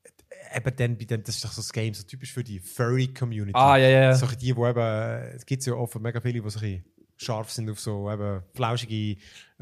das ist doch so ein Game, so typisch für die Furry-Community. Ja. So die eben, es gibt ja oft mega viele, die so ein scharf sind auf so eben flauschige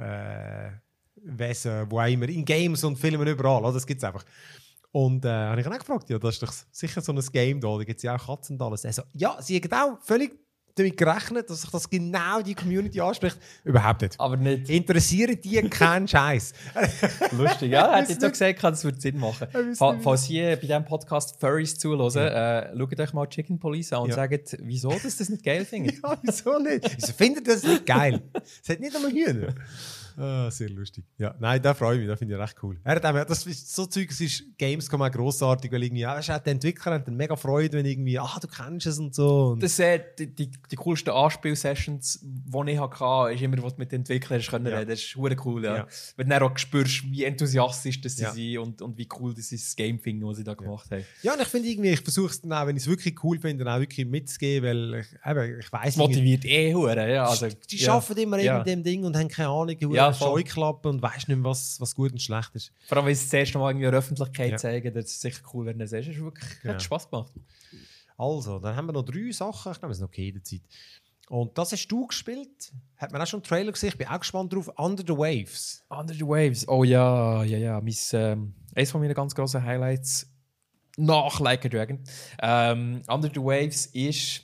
Wesen, wo auch immer, in Games und Filmen überall, oder? Das gibt es einfach. Und habe ich ihn auch gefragt, ja, das ist doch sicher so ein Game da gibt es ja auch Katzen und alles. Also, ja, sie haben auch völlig damit gerechnet, dass sich das genau die Community anspricht. Überhaupt nicht. Aber nicht. Interessieren die keinen Scheiß. Lustig, ja. Er hat jetzt auch gesagt, das würde Sinn machen. Falls ihr bei diesem Podcast Furries zuhören, schaut euch mal Chicken Police an und sagt, wieso dass das nicht geil findet. Ja, wieso nicht? Wieso findet das nicht geil? Es hat nicht einmal Hühner. Sehr lustig. Ja, nein, da freue ich mich, da finde ich recht cool. Er hat auch, das ist so Zeug, es ist Gamescom auch grossartig, weil irgendwie, die Entwickler haben dann mega Freude, wenn irgendwie, du kennst es und so. Und das die coolsten Anspiel-Sessions, die ich hatte, ist immer, wo du mit den Entwicklern reden. Das ist verdammt cool, ja. Wenn du dann auch spürst, wie enthusiastisch das sie sind und wie cool das ist, das Game finden, was sie da gemacht haben. Ja, und ich finde irgendwie, ich versuche es dann auch, wenn ich es wirklich cool finde, dann auch wirklich mitzugehen, weil ich weiss motiviert hure, ja. Also, die arbeiten immer mit dem Ding und haben keine Ahnung, Scheuklappen und weißt nicht mehr, was gut und schlecht ist. Vor allem, wenn sie das erste Mal irgendwie in der Öffentlichkeit zeigen, das ist sicher cool, wenn du das siehst. Es hat Spass gemacht. Also, dann haben wir noch 3 Sachen. Ich glaube, es ist noch okay in der Zeit. Und das hast du gespielt. Hat man auch schon einen Trailer gesehen? Ich bin auch gespannt drauf. Under the Waves. Under the Waves. Oh ja. Eines von meinen ganz grossen Highlights nach Like a Dragon. Under the Waves ist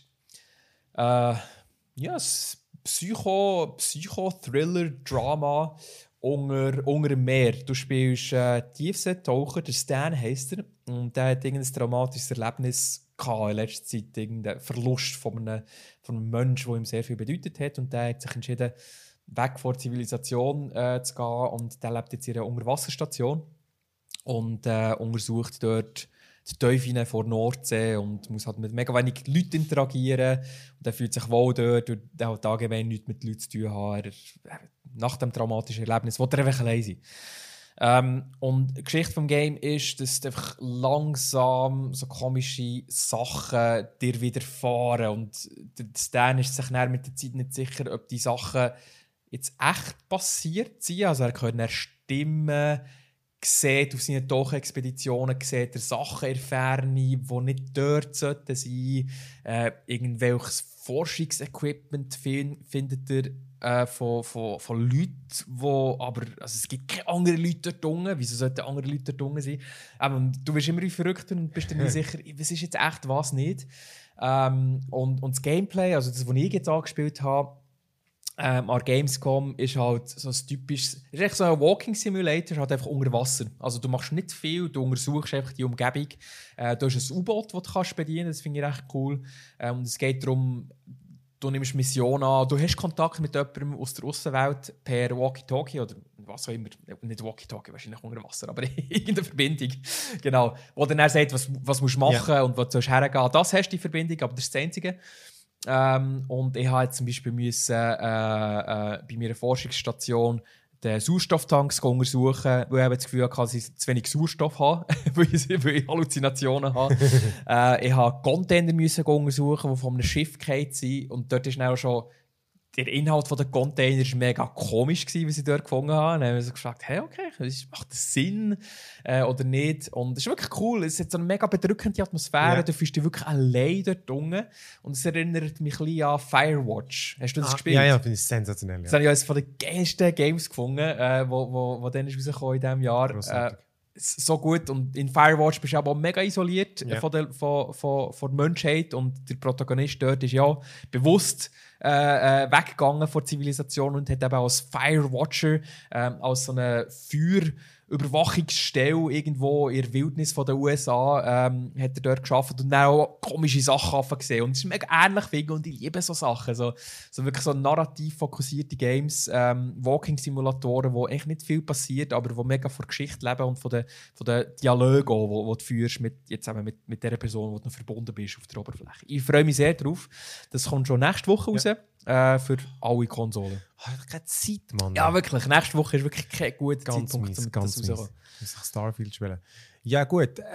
Psycho-Thriller-Drama unter dem Meer. Du spielst Tiefseetaucher, der Stan heisst er, und der hat irgendein traumatisches Erlebnis in letzter Zeit, irgendeinen Verlust von einem Menschen, der ihm sehr viel bedeutet hat, und der hat sich entschieden, weg vor der Zivilisation zu gehen, und der lebt jetzt in einer Unterwasserstation und untersucht dort die Teufel vor der Nordsee und muss halt mit mega wenig Leuten interagieren. Und er fühlt sich wohl dort und er hat allgemein nichts mit Leuten zu tun haben. Nach dem traumatischen Erlebnis will er einfach allein sein. Und die Geschichte des Games ist, dass einfach langsam so komische Sachen dir widerfahren. Und Stan ist sich dann mit der Zeit nicht sicher, ob die Sachen jetzt echt passiert sind. Also er hört Stimmen, sieht auf seinen Tauchexpeditionen sieht er Sachen in der Ferne, die nicht dort sollten sein. Irgendwelches Forschungsequipment findet er von Leuten, wo aber also es gibt keine anderen Leute dort unten. Wieso sollten andere Leute dort unten sein? Du bist immer verrückt und bist dir nicht sicher, was ist jetzt echt, was nicht. Und das Gameplay, also das, was ich jetzt angespielt habe, an Gamescom ist halt so ein typisches, ist echt so ein Walking Simulator, halt einfach unter Wasser. Also du machst nicht viel, du untersuchst einfach die Umgebung. Du hast ein U-Boot, das du kannst bedienen, das finde ich recht cool. Und es geht darum, du nimmst Missionen an, du hast Kontakt mit jemandem aus der Aussenwelt per Walkie-Talkie oder was auch immer, nicht Walkie-Talkie, wahrscheinlich unter Wasser, aber irgendeine Verbindung, genau, wo dann er sagt, was musst du machen und wo du hergehen. Das hast du die Verbindung, aber das ist das Einzige. Und ich habe zum Beispiel bei meiner Forschungsstation den Sauerstofftanks untersuchen, weil ich das Gefühl hatte, dass ich zu wenig Sauerstoff habe, weil ich Halluzinationen habe. Ich musste Container untersuchen, die von einem Schiff gefallen sind. Und dort ist dann auch schon der Inhalt der Container war mega komisch, wie sie dort gefunden haben. Dann haben wir so gefragt, hey, okay, macht das Sinn oder nicht? Und es ist wirklich cool. Es hat so eine mega bedrückende Atmosphäre. Ja. Du fühlst dich wirklich allein dort unten. Und es erinnert mich ein bisschen an Firewatch. Hast du das gespielt? Ja, finde ich sensationell. Ja. Das habe ich eines der geilsten Games gefunden, wo dann ist rausgekommen in diesem Jahr. So gut. Und in Firewatch bist du aber auch mega isoliert von der Menschheit. Und der Protagonist dort ist ja bewusst weggegangen von der Zivilisation und hat eben als Firewatcher, als so eine Feuerüberwachungsstelle irgendwo in der Wildnis von den USA, hat er dort gearbeitet und dann auch komische Sachen gesehen. Und es ist mega ähnlich wie und ich liebe so Sachen. So wirklich so narrativ fokussierte Games, Walking-Simulatoren, wo eigentlich nicht viel passiert, aber wo mega von der Geschichte leben und von den Dialogen, die du führst mit der Person, die du verbunden bist auf der Oberfläche. Ich freue mich sehr drauf. Das kommt schon nächste Woche raus. Für alle Konsolen. Ich habe keine Zeit, Mann. Ja, wirklich. Nächste Woche ist wirklich kein guter Zeitpunkt, um das rauszukommen. Ich muss Starfield spielen. Ja, gut. Ich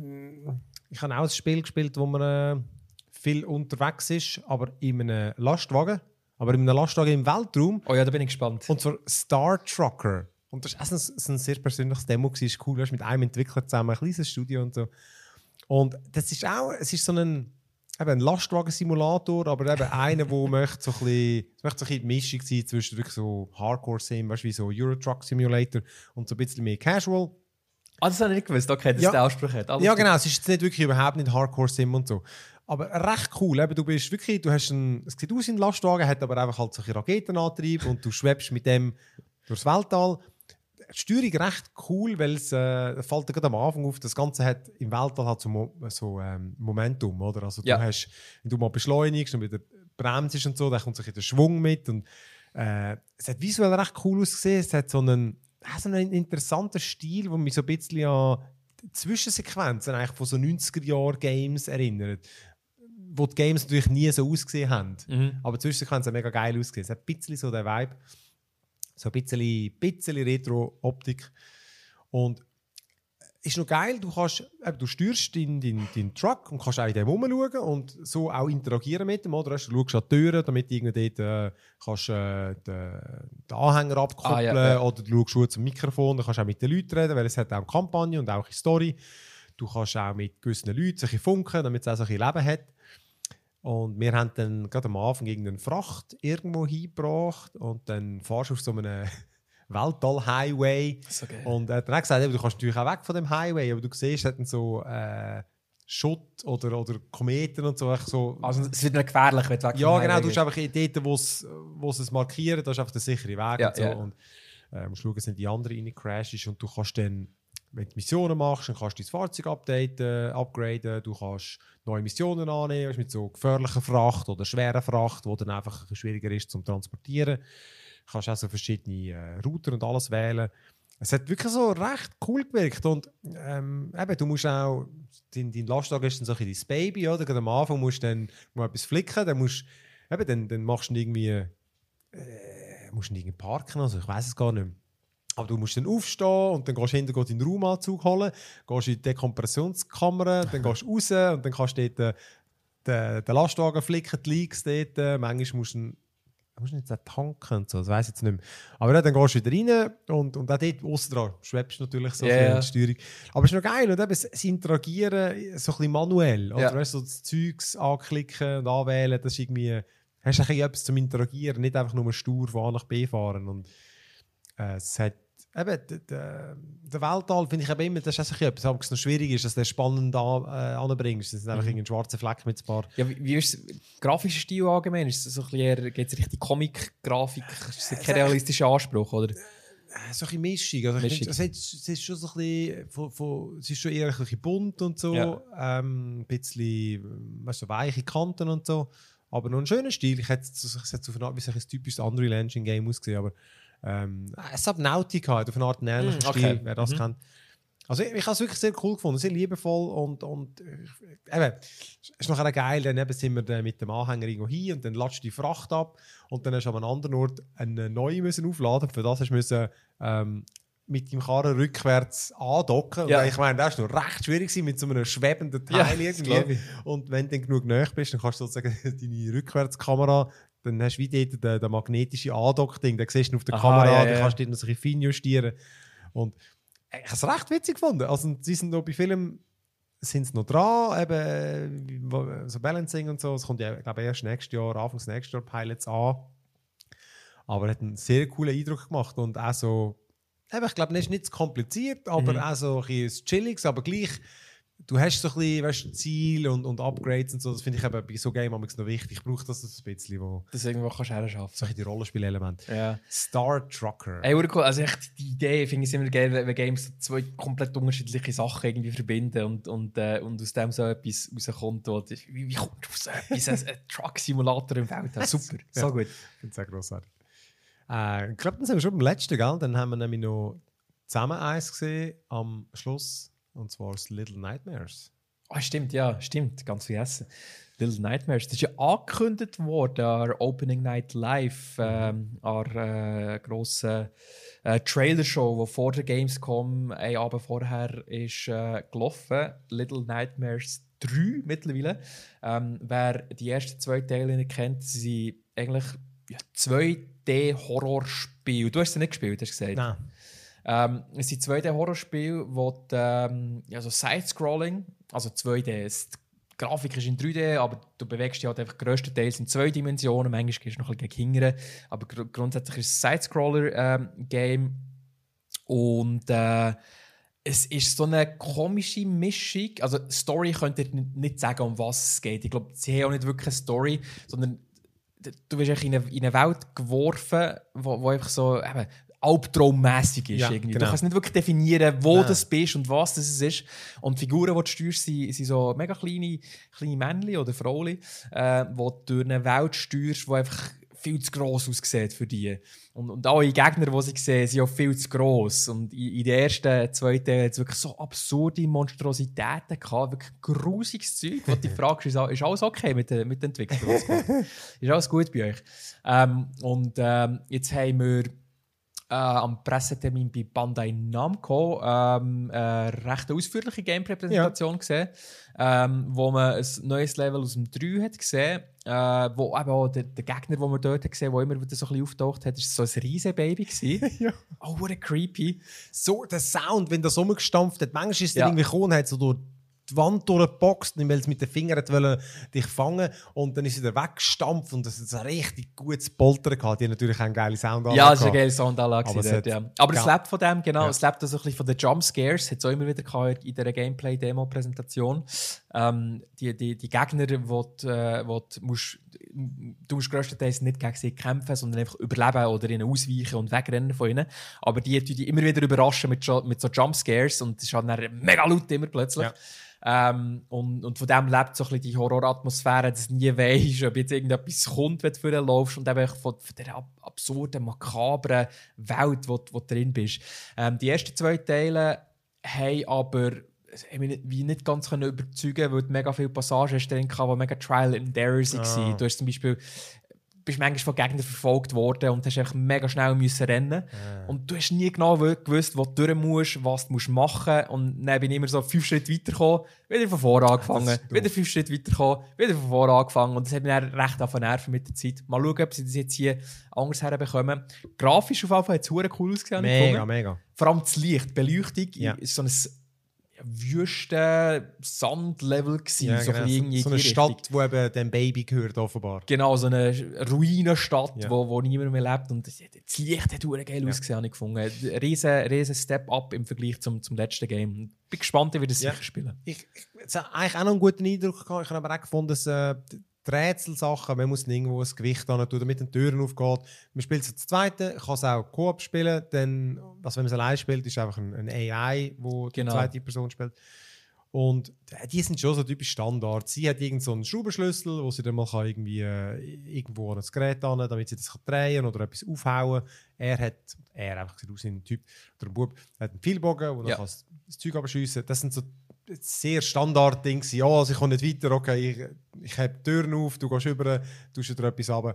habe auch ein Spiel gespielt, wo man viel unterwegs ist, aber in einem Lastwagen. Aber in einem Lastwagen im Weltraum. Oh ja, da bin ich gespannt. Und zwar Star Trucker. Und das war auch ein sehr persönliches Demo. Es war cool, du hast mit einem Entwickler zusammen ein kleines Studio und so. Und das ist auch, es ist so ein Lastwagen-Simulator, aber eben einer, der möchte so ein bisschen die Mischung sein zwischen wirklich so Hardcore-Sim, weißt du, wie so Euro-Truck-Simulator und so ein bisschen mehr Casual. Das habe ich nicht gewusst, okay, dass der Ausspruch hat. Ja, genau, es ist jetzt nicht wirklich überhaupt nicht Hardcore-Sim und so. Aber recht cool, eben, es sieht aus wie ein Lastwagen, hat aber einfach halt so ein Raketenantrieb und du schwebst mit dem durchs Weltall. Die Steuerung recht cool, weil es fällt gerade am Anfang auf, das Ganze hat im Weltall halt so Momentum, oder? Also du hast, wenn du mal beschleunigst und wieder bremst und so, dann kommt sich der Schwung mit und es hat visuell recht cool ausgesehen, es hat so einen interessanten Stil, der mich so ein bisschen an Zwischensequenzen eigentlich von so 90er-Jahr-Games erinnert, wo die Games natürlich nie so ausgesehen haben, aber die Zwischensequenzen haben mega geil ausgesehen, es hat ein bisschen so den Vibe. So ein bisschen Retro-Optik. Und ist noch geil, du steuerst deinen Truck und kannst auch in dem rumschauen und so auch interagieren mit dem. Oder? Du schaust an die Türen, damit du dort kannst, den Anhänger abkoppeln oder du schaust zum Mikrofon, dann kannst du auch mit den Leuten reden, weil es hat auch eine Kampagne und auch eine Story. Du kannst auch mit gewissen Leuten so ein bisschen funken, damit es auch so ein bisschen Leben hat. Und wir haben dann gerade am Anfang irgendeine Fracht irgendwo hingebracht und dann fahrst du auf so einem Weltall-Highway. So und er hat dann auch gesagt, du kannst natürlich auch weg von dem Highway, aber du siehst, es hat dann so Schutt oder Kometen und so. Also es wird nicht gefährlich, wenn du weg ja, genau, du hast einfach dort, wo es markieren, da ist einfach der sichere Weg und so. Ja. Und musst schauen, dass nicht die andere rein crasht und du kannst dann, wenn du Missionen machst, dann kannst du dein Fahrzeug upgraden, du kannst neue Missionen annehmen, mit so gefährlicher Fracht oder schwerer Fracht, die dann einfach schwieriger ist zum Transportieren. Du kannst auch so verschiedene Router und alles wählen. Es hat wirklich so recht cool gewirkt und eben, du musst auch, dein Lastwagen ist dann so ein bisschen dein Baby, oder? Gerade am Anfang musst du dann mal etwas flicken, dann machst du irgendwie parken, also ich weiss es gar nicht mehr. Aber du musst dann aufstehen und dann gehst du hinterher deinen Raumanzug holen, gehst in die Dekompressionskammer, dann gehst du raus und dann kannst du dort den Lastwagen flicken, die Leaks dort. Manchmal musst du musst du nicht tanken und so, das weiss ich jetzt nicht mehr. Aber ja, dann gehst du wieder rein und auch dort aussen dran schwebst du natürlich so ein bisschen die Steuerung. Aber es ist noch geil, und eben das Interagieren so ein bisschen manuell. Oder weißt du, so das Zeugs anklicken und anwählen, das ist irgendwie, hast du etwas zum Interagieren, nicht einfach nur stur von A nach B fahren. Und es hat eben, der Weltall finde ich eben immer, das ist etwas, aber es noch schwierig ist, dass der spannend anbringst. Das ist einfach ein schwarzer Fleck mit ein paar... Ja, wie ist der grafische Stil allgemein? Ist es so ein bisschen eher, geht es richtig Comic-Grafik? Ist es kein realistischer Anspruch, oder? So ein bisschen Mischung. Also es ist schon so ein bisschen, es ist schon eher ein bisschen bunt und so, ein bisschen weißt du, weiche Kanten und so, aber noch ein schöner Stil. Ich hätte es auf eine Art wie so ein typisches Unreal Engine Game ausgesehen, aber es hat Nautica auf eine Art einen ähnlichen Stil, wer das kennt. Also ich habe es wirklich sehr cool gefunden, sehr liebevoll und eben, es ist nachher geil, dann eben sind wir mit dem Anhänger irgendwo hin und dann latschst du die Fracht ab und dann hast du an einem anderen Ort einen neuen müssen aufladen. Für das hast du müssen, mit dem Karren rückwärts andocken. Ja. Und ich meine, das war noch recht schwierig mit so einem schwebenden Teil irgendwie. Und wenn du dann genug nahe bist, dann kannst du sozusagen deine Rückwärtskamera, dann hast du wie dort den magnetischen Andock-Ding, den siehst du auf der Kamera, dann kannst du dort noch so ein bisschen fein justieren. Und ich habe es recht witzig gefunden. Also, sie sind noch bei Filmen sind sie noch dran, eben so Balancing und so. Es kommt ja, glaube ich, erst nächstes Jahr, Anfangs nächstes Jahr Pilots an. Aber er hat einen sehr coolen Eindruck gemacht und auch so, eben, ich glaube, es ist nicht zu kompliziert, aber auch so ein bisschen chilliges, aber gleich, du hast so ein bisschen, weißt, Ziele und Upgrades und so, das finde ich eben bei so Game noch wichtig. Ich brauche das ein bisschen, wo... Das irgendwo kannst du herschaffen. Solche die Rollenspielelemente. Ja. Star Trucker. Ey, cool. Also echt, die Idee finde ich immer geil, wenn Games so zwei komplett unterschiedliche Sachen irgendwie verbinden und aus dem so etwas rauskommt. Wie kommt auf so etwas? Ein Truck-Simulator im Feld. Super, so gut. Ich finde es sehr grossartig. Ich glaube, dann sind wir schon beim letzten, gell? Dann haben wir nämlich noch zusammen eins gesehen am Schluss. Und zwar das Little Nightmares. Ah, stimmt, ja, stimmt. Ganz vergessen. Little Nightmares. Das ist ja angekündigt worden an Opening Night Live, an der grossen Trailer-Show, die vor der Gamescom ein Abend vorher ist gelaufen. Little Nightmares 3 mittlerweile. Wer die ersten 2 Teile nicht kennt, sind eigentlich 2D-Horrorspiele. Du hast sie nicht gespielt, hast du gesagt? Nein. Es sind 2D-Horrorspiele, wo also Side-Scrolling, also 2D, die Grafik ist in 3D, aber du bewegst dich halt einfach grösstenteils in 2 Dimensionen, manchmal gehst du noch ein bisschen gegen hinten, aber grundsätzlich ist es ein Side-Scroller-Game und es ist so eine komische Mischung, also Story könnt ihr nicht sagen, um was es geht. Ich glaube, sie haben auch nicht wirklich eine Story, sondern du wirst in eine Welt geworfen, wo einfach so albtraummässig ist. Ja, irgendwie. genau. Du kannst nicht wirklich definieren, wo das bist und was das ist. Und die Figuren, die du steuerst, sind so mega kleine Männchen oder Frauen, die du durch eine Welt steuerst, die einfach viel zu gross aussieht für die. Und alle Gegner, die sie sehen, sind auch viel zu gross. Und in den ersten 2 Teilen hat es wirklich so absurde Monstrositäten gehabt, wirklich grusiges Zeug, wo du dich fragst, ist alles okay mit der Entwicklung? Ist alles gut bei euch? Jetzt haben wir am Pressetermin bei Bandai Namco eine recht ausführliche Gameplay-Präsentation gesehen, wo man ein neues Level aus dem 3 hat gesehen, wo eben auch der Gegner, den man dort gesehen hat, der immer wieder so ein bisschen auftaucht hat, ist so ein Riesenbaby gewesen. Ja. Oh, what creepy. So, der Sound, wenn das rumgestampft hat, manchmal ist es irgendwie gekommen, hat so durch die Wand durchgeboxt, weil es mit den Fingern dich fangen und dann ist sie wieder weggestampft und das ist ein richtig gutes Poltern gehabt. Die haben natürlich auch eine geile Soundanlage. Ja, es ist eine geile Soundanlage. Aber es ja. lebt von dem, genau. Es lebt also ein bisschen von den Jumpscares. Hat es auch immer wieder gehabt in dieser Gameplay-Demo-Präsentation. Die Gegner, du musst grösstenteils nicht gegen sie kämpfen, sondern einfach überleben oder ihnen ausweichen und wegrennen von ihnen. Aber die immer wieder überraschen mit so Jumpscares und es ist halt dann mega laut immer plötzlich. Ja. Und von dem lebt so ein bisschen die Horroratmosphäre, dass du nie weisst, ob jetzt irgendetwas kommt, wenn du vorher laufst und eben von dieser absurden, makabren Welt, wo du drin bist. Die ersten 2 Teile haben aber mich nicht ganz überzeugen, weil du mega viele Passagen drin hatten, die mega Trial and Error waren. Du hast zum Beispiel bist manchmal von Gegnern verfolgt worden und hast einfach mega schnell müssen rennen. Und du hast nie genau gewusst, wo du durch musst, was du machen musst. Und dann bin ich immer so 5 Schritte weitergekommen, wieder von vorne angefangen, wieder 5 Schritte weitergekommen, wieder von vorne angefangen. Und das hat mich dann recht nerven mit der Zeit. Mal schauen, ob sie das jetzt hier anders herbekommen. Grafisch auf jeden Fall hat es verdammt cool ausgesehen. Mega. Vor allem das Licht, die Beleuchtung, ist so ein Wüsten-Sand-Level gewesen. Ja, so, genau. irgendwie So eine in die Richtung. Stadt, wo eben dem Baby gehört, offenbar. Genau, so eine Ruinenstadt, Ja. wo niemand mehr lebt. Und das Licht hat verdammt geil ausgesehen, habe ich gefunden. Ein riesen Step-up im Vergleich zum letzten Game. Bin gespannt, wie wir das sicher spielen. Ich habe eigentlich auch noch einen guten Eindruck gehabt. Ich habe aber auch gefunden, dass die Rätselsachen, man muss irgendwo ein Gewicht tun, damit die Türen aufgeht. Man spielt es zu zweiten, kann es auch Koop spielen, denn also wenn man es allein spielt, ist es einfach ein AI, wo die zweite Person spielt. Und die sind schon so typisch Standard. Sie hat irgend so einen Schraubenschlüssel, wo sie dann mal kann irgendwie irgendwo an ein Gerät an, damit sie das kann drehen oder etwas aufhauen. Er einfach sieht aus wie ein Typ oder ein Bub, hat einen Pfeilbogen, wo er kann das Zeug abschiessen. Das sind so sehr Standard-Dinge. Ja, also ich komme nicht weiter, okay, ich habe die Türen auf, du gehst rüber, tust dir etwas runter.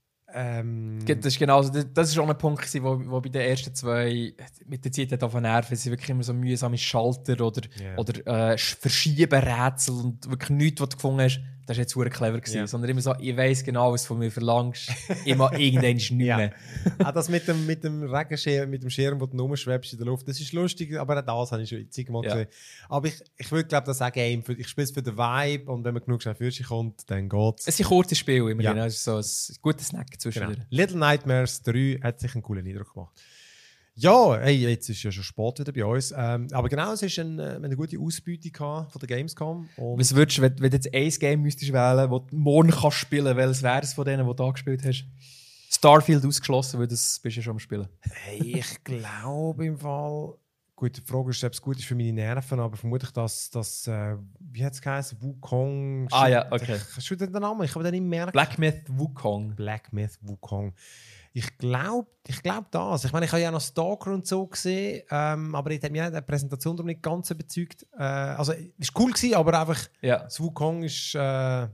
Das ist genauso. Das ist auch ein Punkt, wo bei den ersten 2 mit der Zeit davon nerven. Es sind wirklich immer so mühsame Schalter oder Verschieben-Rätsel und wirklich nichts, was du gefunden hast. Das war jetzt super clever gewesen. Sondern immer so, ich weiss genau, was du von mir verlangst. Immer irgendwann nicht mehr. Auch das mit dem Regenschirm, mit dem Schirm, wo du rumschwebst in der Luft, das ist lustig, aber auch das habe ich schon zigmal gesehen. Aber ich würde glaube, das auch Game. Ich spiele es für den Vibe und wenn man genug schnell für sich kommt, dann geht's. Es sind kurze Spiele immerhin. Es ist so ein guter Snack zwischendurch. Genau. Little Nightmares 3 hat sich einen coolen Eindruck gemacht. Ja, hey, jetzt ist ja schon spät wieder bei uns. Aber genau, es ist eine gute Ausbeute von der Gamescom. Und was würdest du, wenn du jetzt ein Game müsstest wählen, das du morgen kannst spielen, welches wäre es von denen, die du angespielt hast? Starfield ausgeschlossen, weil das bist du ja schon am Spielen. Hey, ich glaube im Fall... Gut, die Frage ist, ob es gut ist für meine Nerven, aber vermutlich, dass wie hat es geheißen? Wukong... Ja, okay. Hast du den Namen? Ich habe den nicht merken. Black Myth Wukong. Black Myth Wukong. Ich glaube das. Ich meine, ich habe ja noch Stalker und so gesehen, aber ich habe mich in der Präsentation darum nicht ganz überzeugt. Also, es war cool gewesen, aber einfach das Wukong ist krass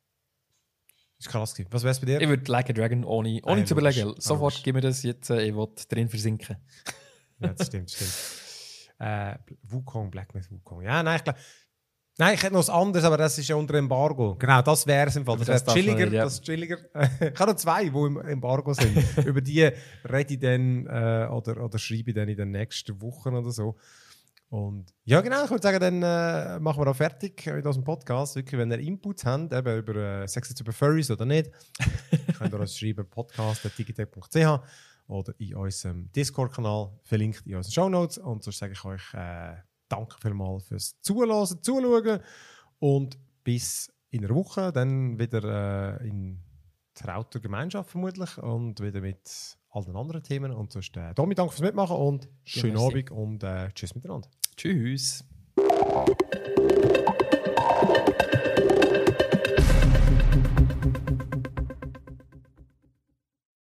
gewesen. Was wäre es bei dir? Ich würde Like a Dragon ohne zu überlegen. Sofort gib mir das jetzt, ich will drin versinken. Ja, das stimmt. Wukong, Black Myth Wukong. Ja, nein, ich glaube... Nein, ich hätte noch was anderes, aber das ist ja unter Embargo. Genau, das wäre es im Fall. Das wäre chilliger. Nicht, ja. Das ist chilliger. Ich habe noch 2, die im Embargo sind. Über die rede ich dann oder schreibe ich dann in den nächsten Wochen oder so. Und ja, genau, ich würde sagen, dann machen wir auch fertig mit unserem Podcast. Wirklich, wenn ihr Inputs habt, eben über Sex über Furries oder nicht, könnt ihr uns schreiben, podcast.digitech.ch oder in unserem Discord-Kanal, verlinkt in unseren Shownotes. Und sonst sage ich euch danke vielmals fürs Zuschauen und bis in einer Woche dann wieder in trauter Gemeinschaft vermutlich und wieder mit all den anderen Themen. Und sonst Domi, danke fürs Mitmachen und schönen Abend und tschüss miteinander. Tschüss.